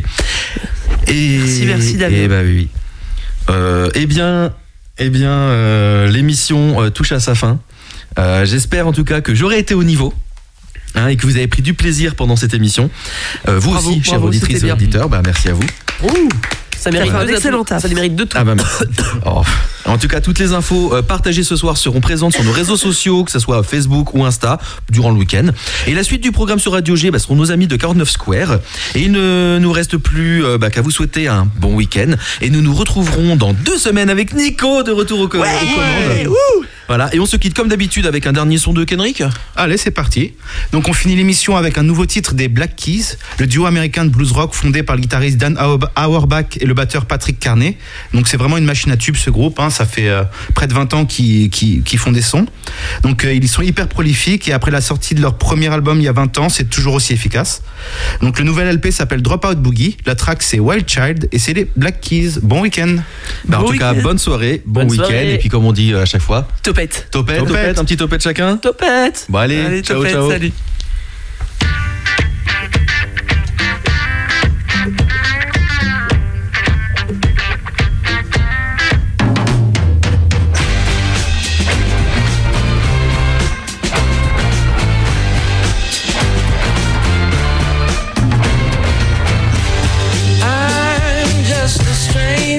Et, Merci, merci, Damien. Et bah oui. oui. Euh, eh bien, eh bien euh, l'émission euh, touche à sa fin. Euh, j'espère en tout cas que j'aurai été au niveau. hein, et que vous avez pris du plaisir pendant cette émission. Euh, vous Bravo, aussi, bravo, chers auditrices c'était et bien. auditeurs, bah, merci à vous. Ouh, ça mérite fait un deux excellent atouts. taf. Ça mérite deux tours. Ah bah merci. Oh. En tout cas, toutes les infos euh, partagées ce soir seront présentes sur nos réseaux sociaux, que ce soit Facebook ou Insta, durant le week-end. Et la suite du programme sur Radio G bah, seront nos amis de quarante-neuf Square. Et il ne nous reste plus euh, bah, qu'à vous souhaiter un bon week-end. Et nous nous retrouverons dans deux semaines avec Nico de retour au co- aux commandes. Voilà, et on se quitte comme d'habitude avec un dernier son de Kenrick. Allez, c'est parti. Donc on finit l'émission avec un nouveau titre des Black Keys, le duo américain de blues rock fondé par le guitariste Dan Auer- Auerbach et le batteur Patrick Carney. Donc c'est vraiment une machine à tube ce groupe, hein. Ça fait euh, près de vingt ans qu'ils qu'ils- qu'ils font des sons. Donc euh, ils sont hyper prolifiques et après la sortie de leur premier album il y a vingt ans, c'est toujours aussi efficace. Donc le nouvel L P s'appelle Dropout Boogie, la track c'est Wild Child et c'est les Black Keys. Bon week-end. Bah, en Bon tout cas, week-end. bonne soirée, bon Bonne week-end. soirée. Et puis comme on dit euh, à chaque fois, Topette. topette, Topette. topette, un petit topette chacun. Topette. Bon allez, Allez, ciao topette, ciao. salut.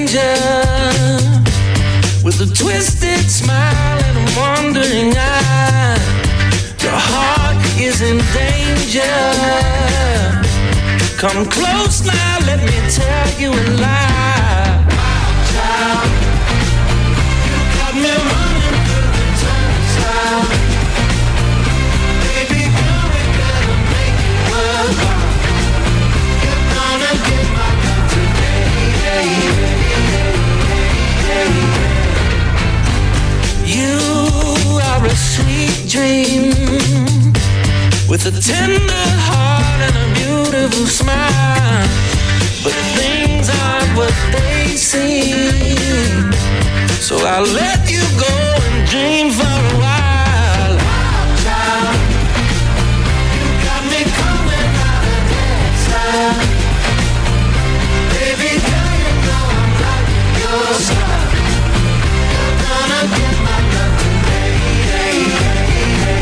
danger. With a twisted smile and a wandering eye, your heart is in danger. Come close now, let me tell you a lie. Child, you got me running through the turnstile. Baby girl, we gotta make it worthwhile. You're gonna get my love today. Yeah, yeah, yeah, yeah, yeah. You are a sweet dream with a tender heart and a beautiful smile. But things aren't what they seem, so I'll let you go and dream for a while. Child, you got me coming out of exile. Baby girl, you know I'm like your style. You're gonna get my love today. Yeah, yeah, yeah,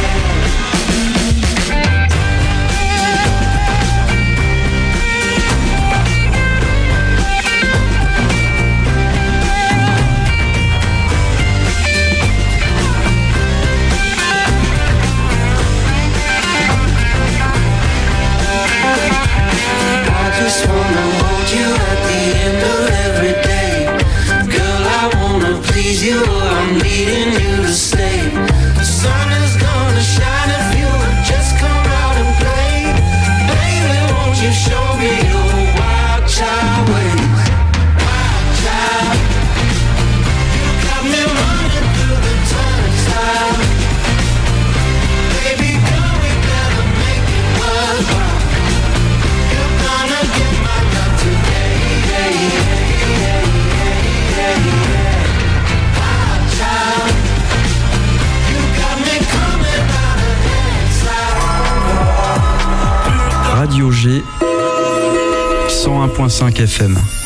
I just wanna hold you at the end of every day. Girl, I wanna please you or I'm needing you to stay. The sun is gonna shine if you would just come out and play. Baby, won't you show me your wild child ways? Wild child, you got me running through the turnstile. Baby girl, we gotta make it worthwhile. You're gonna get my love today. Yeah, yeah, yeah, yeah, yeah. Wild child, you got me coming out of exile. Radio G cent un point cinq F M.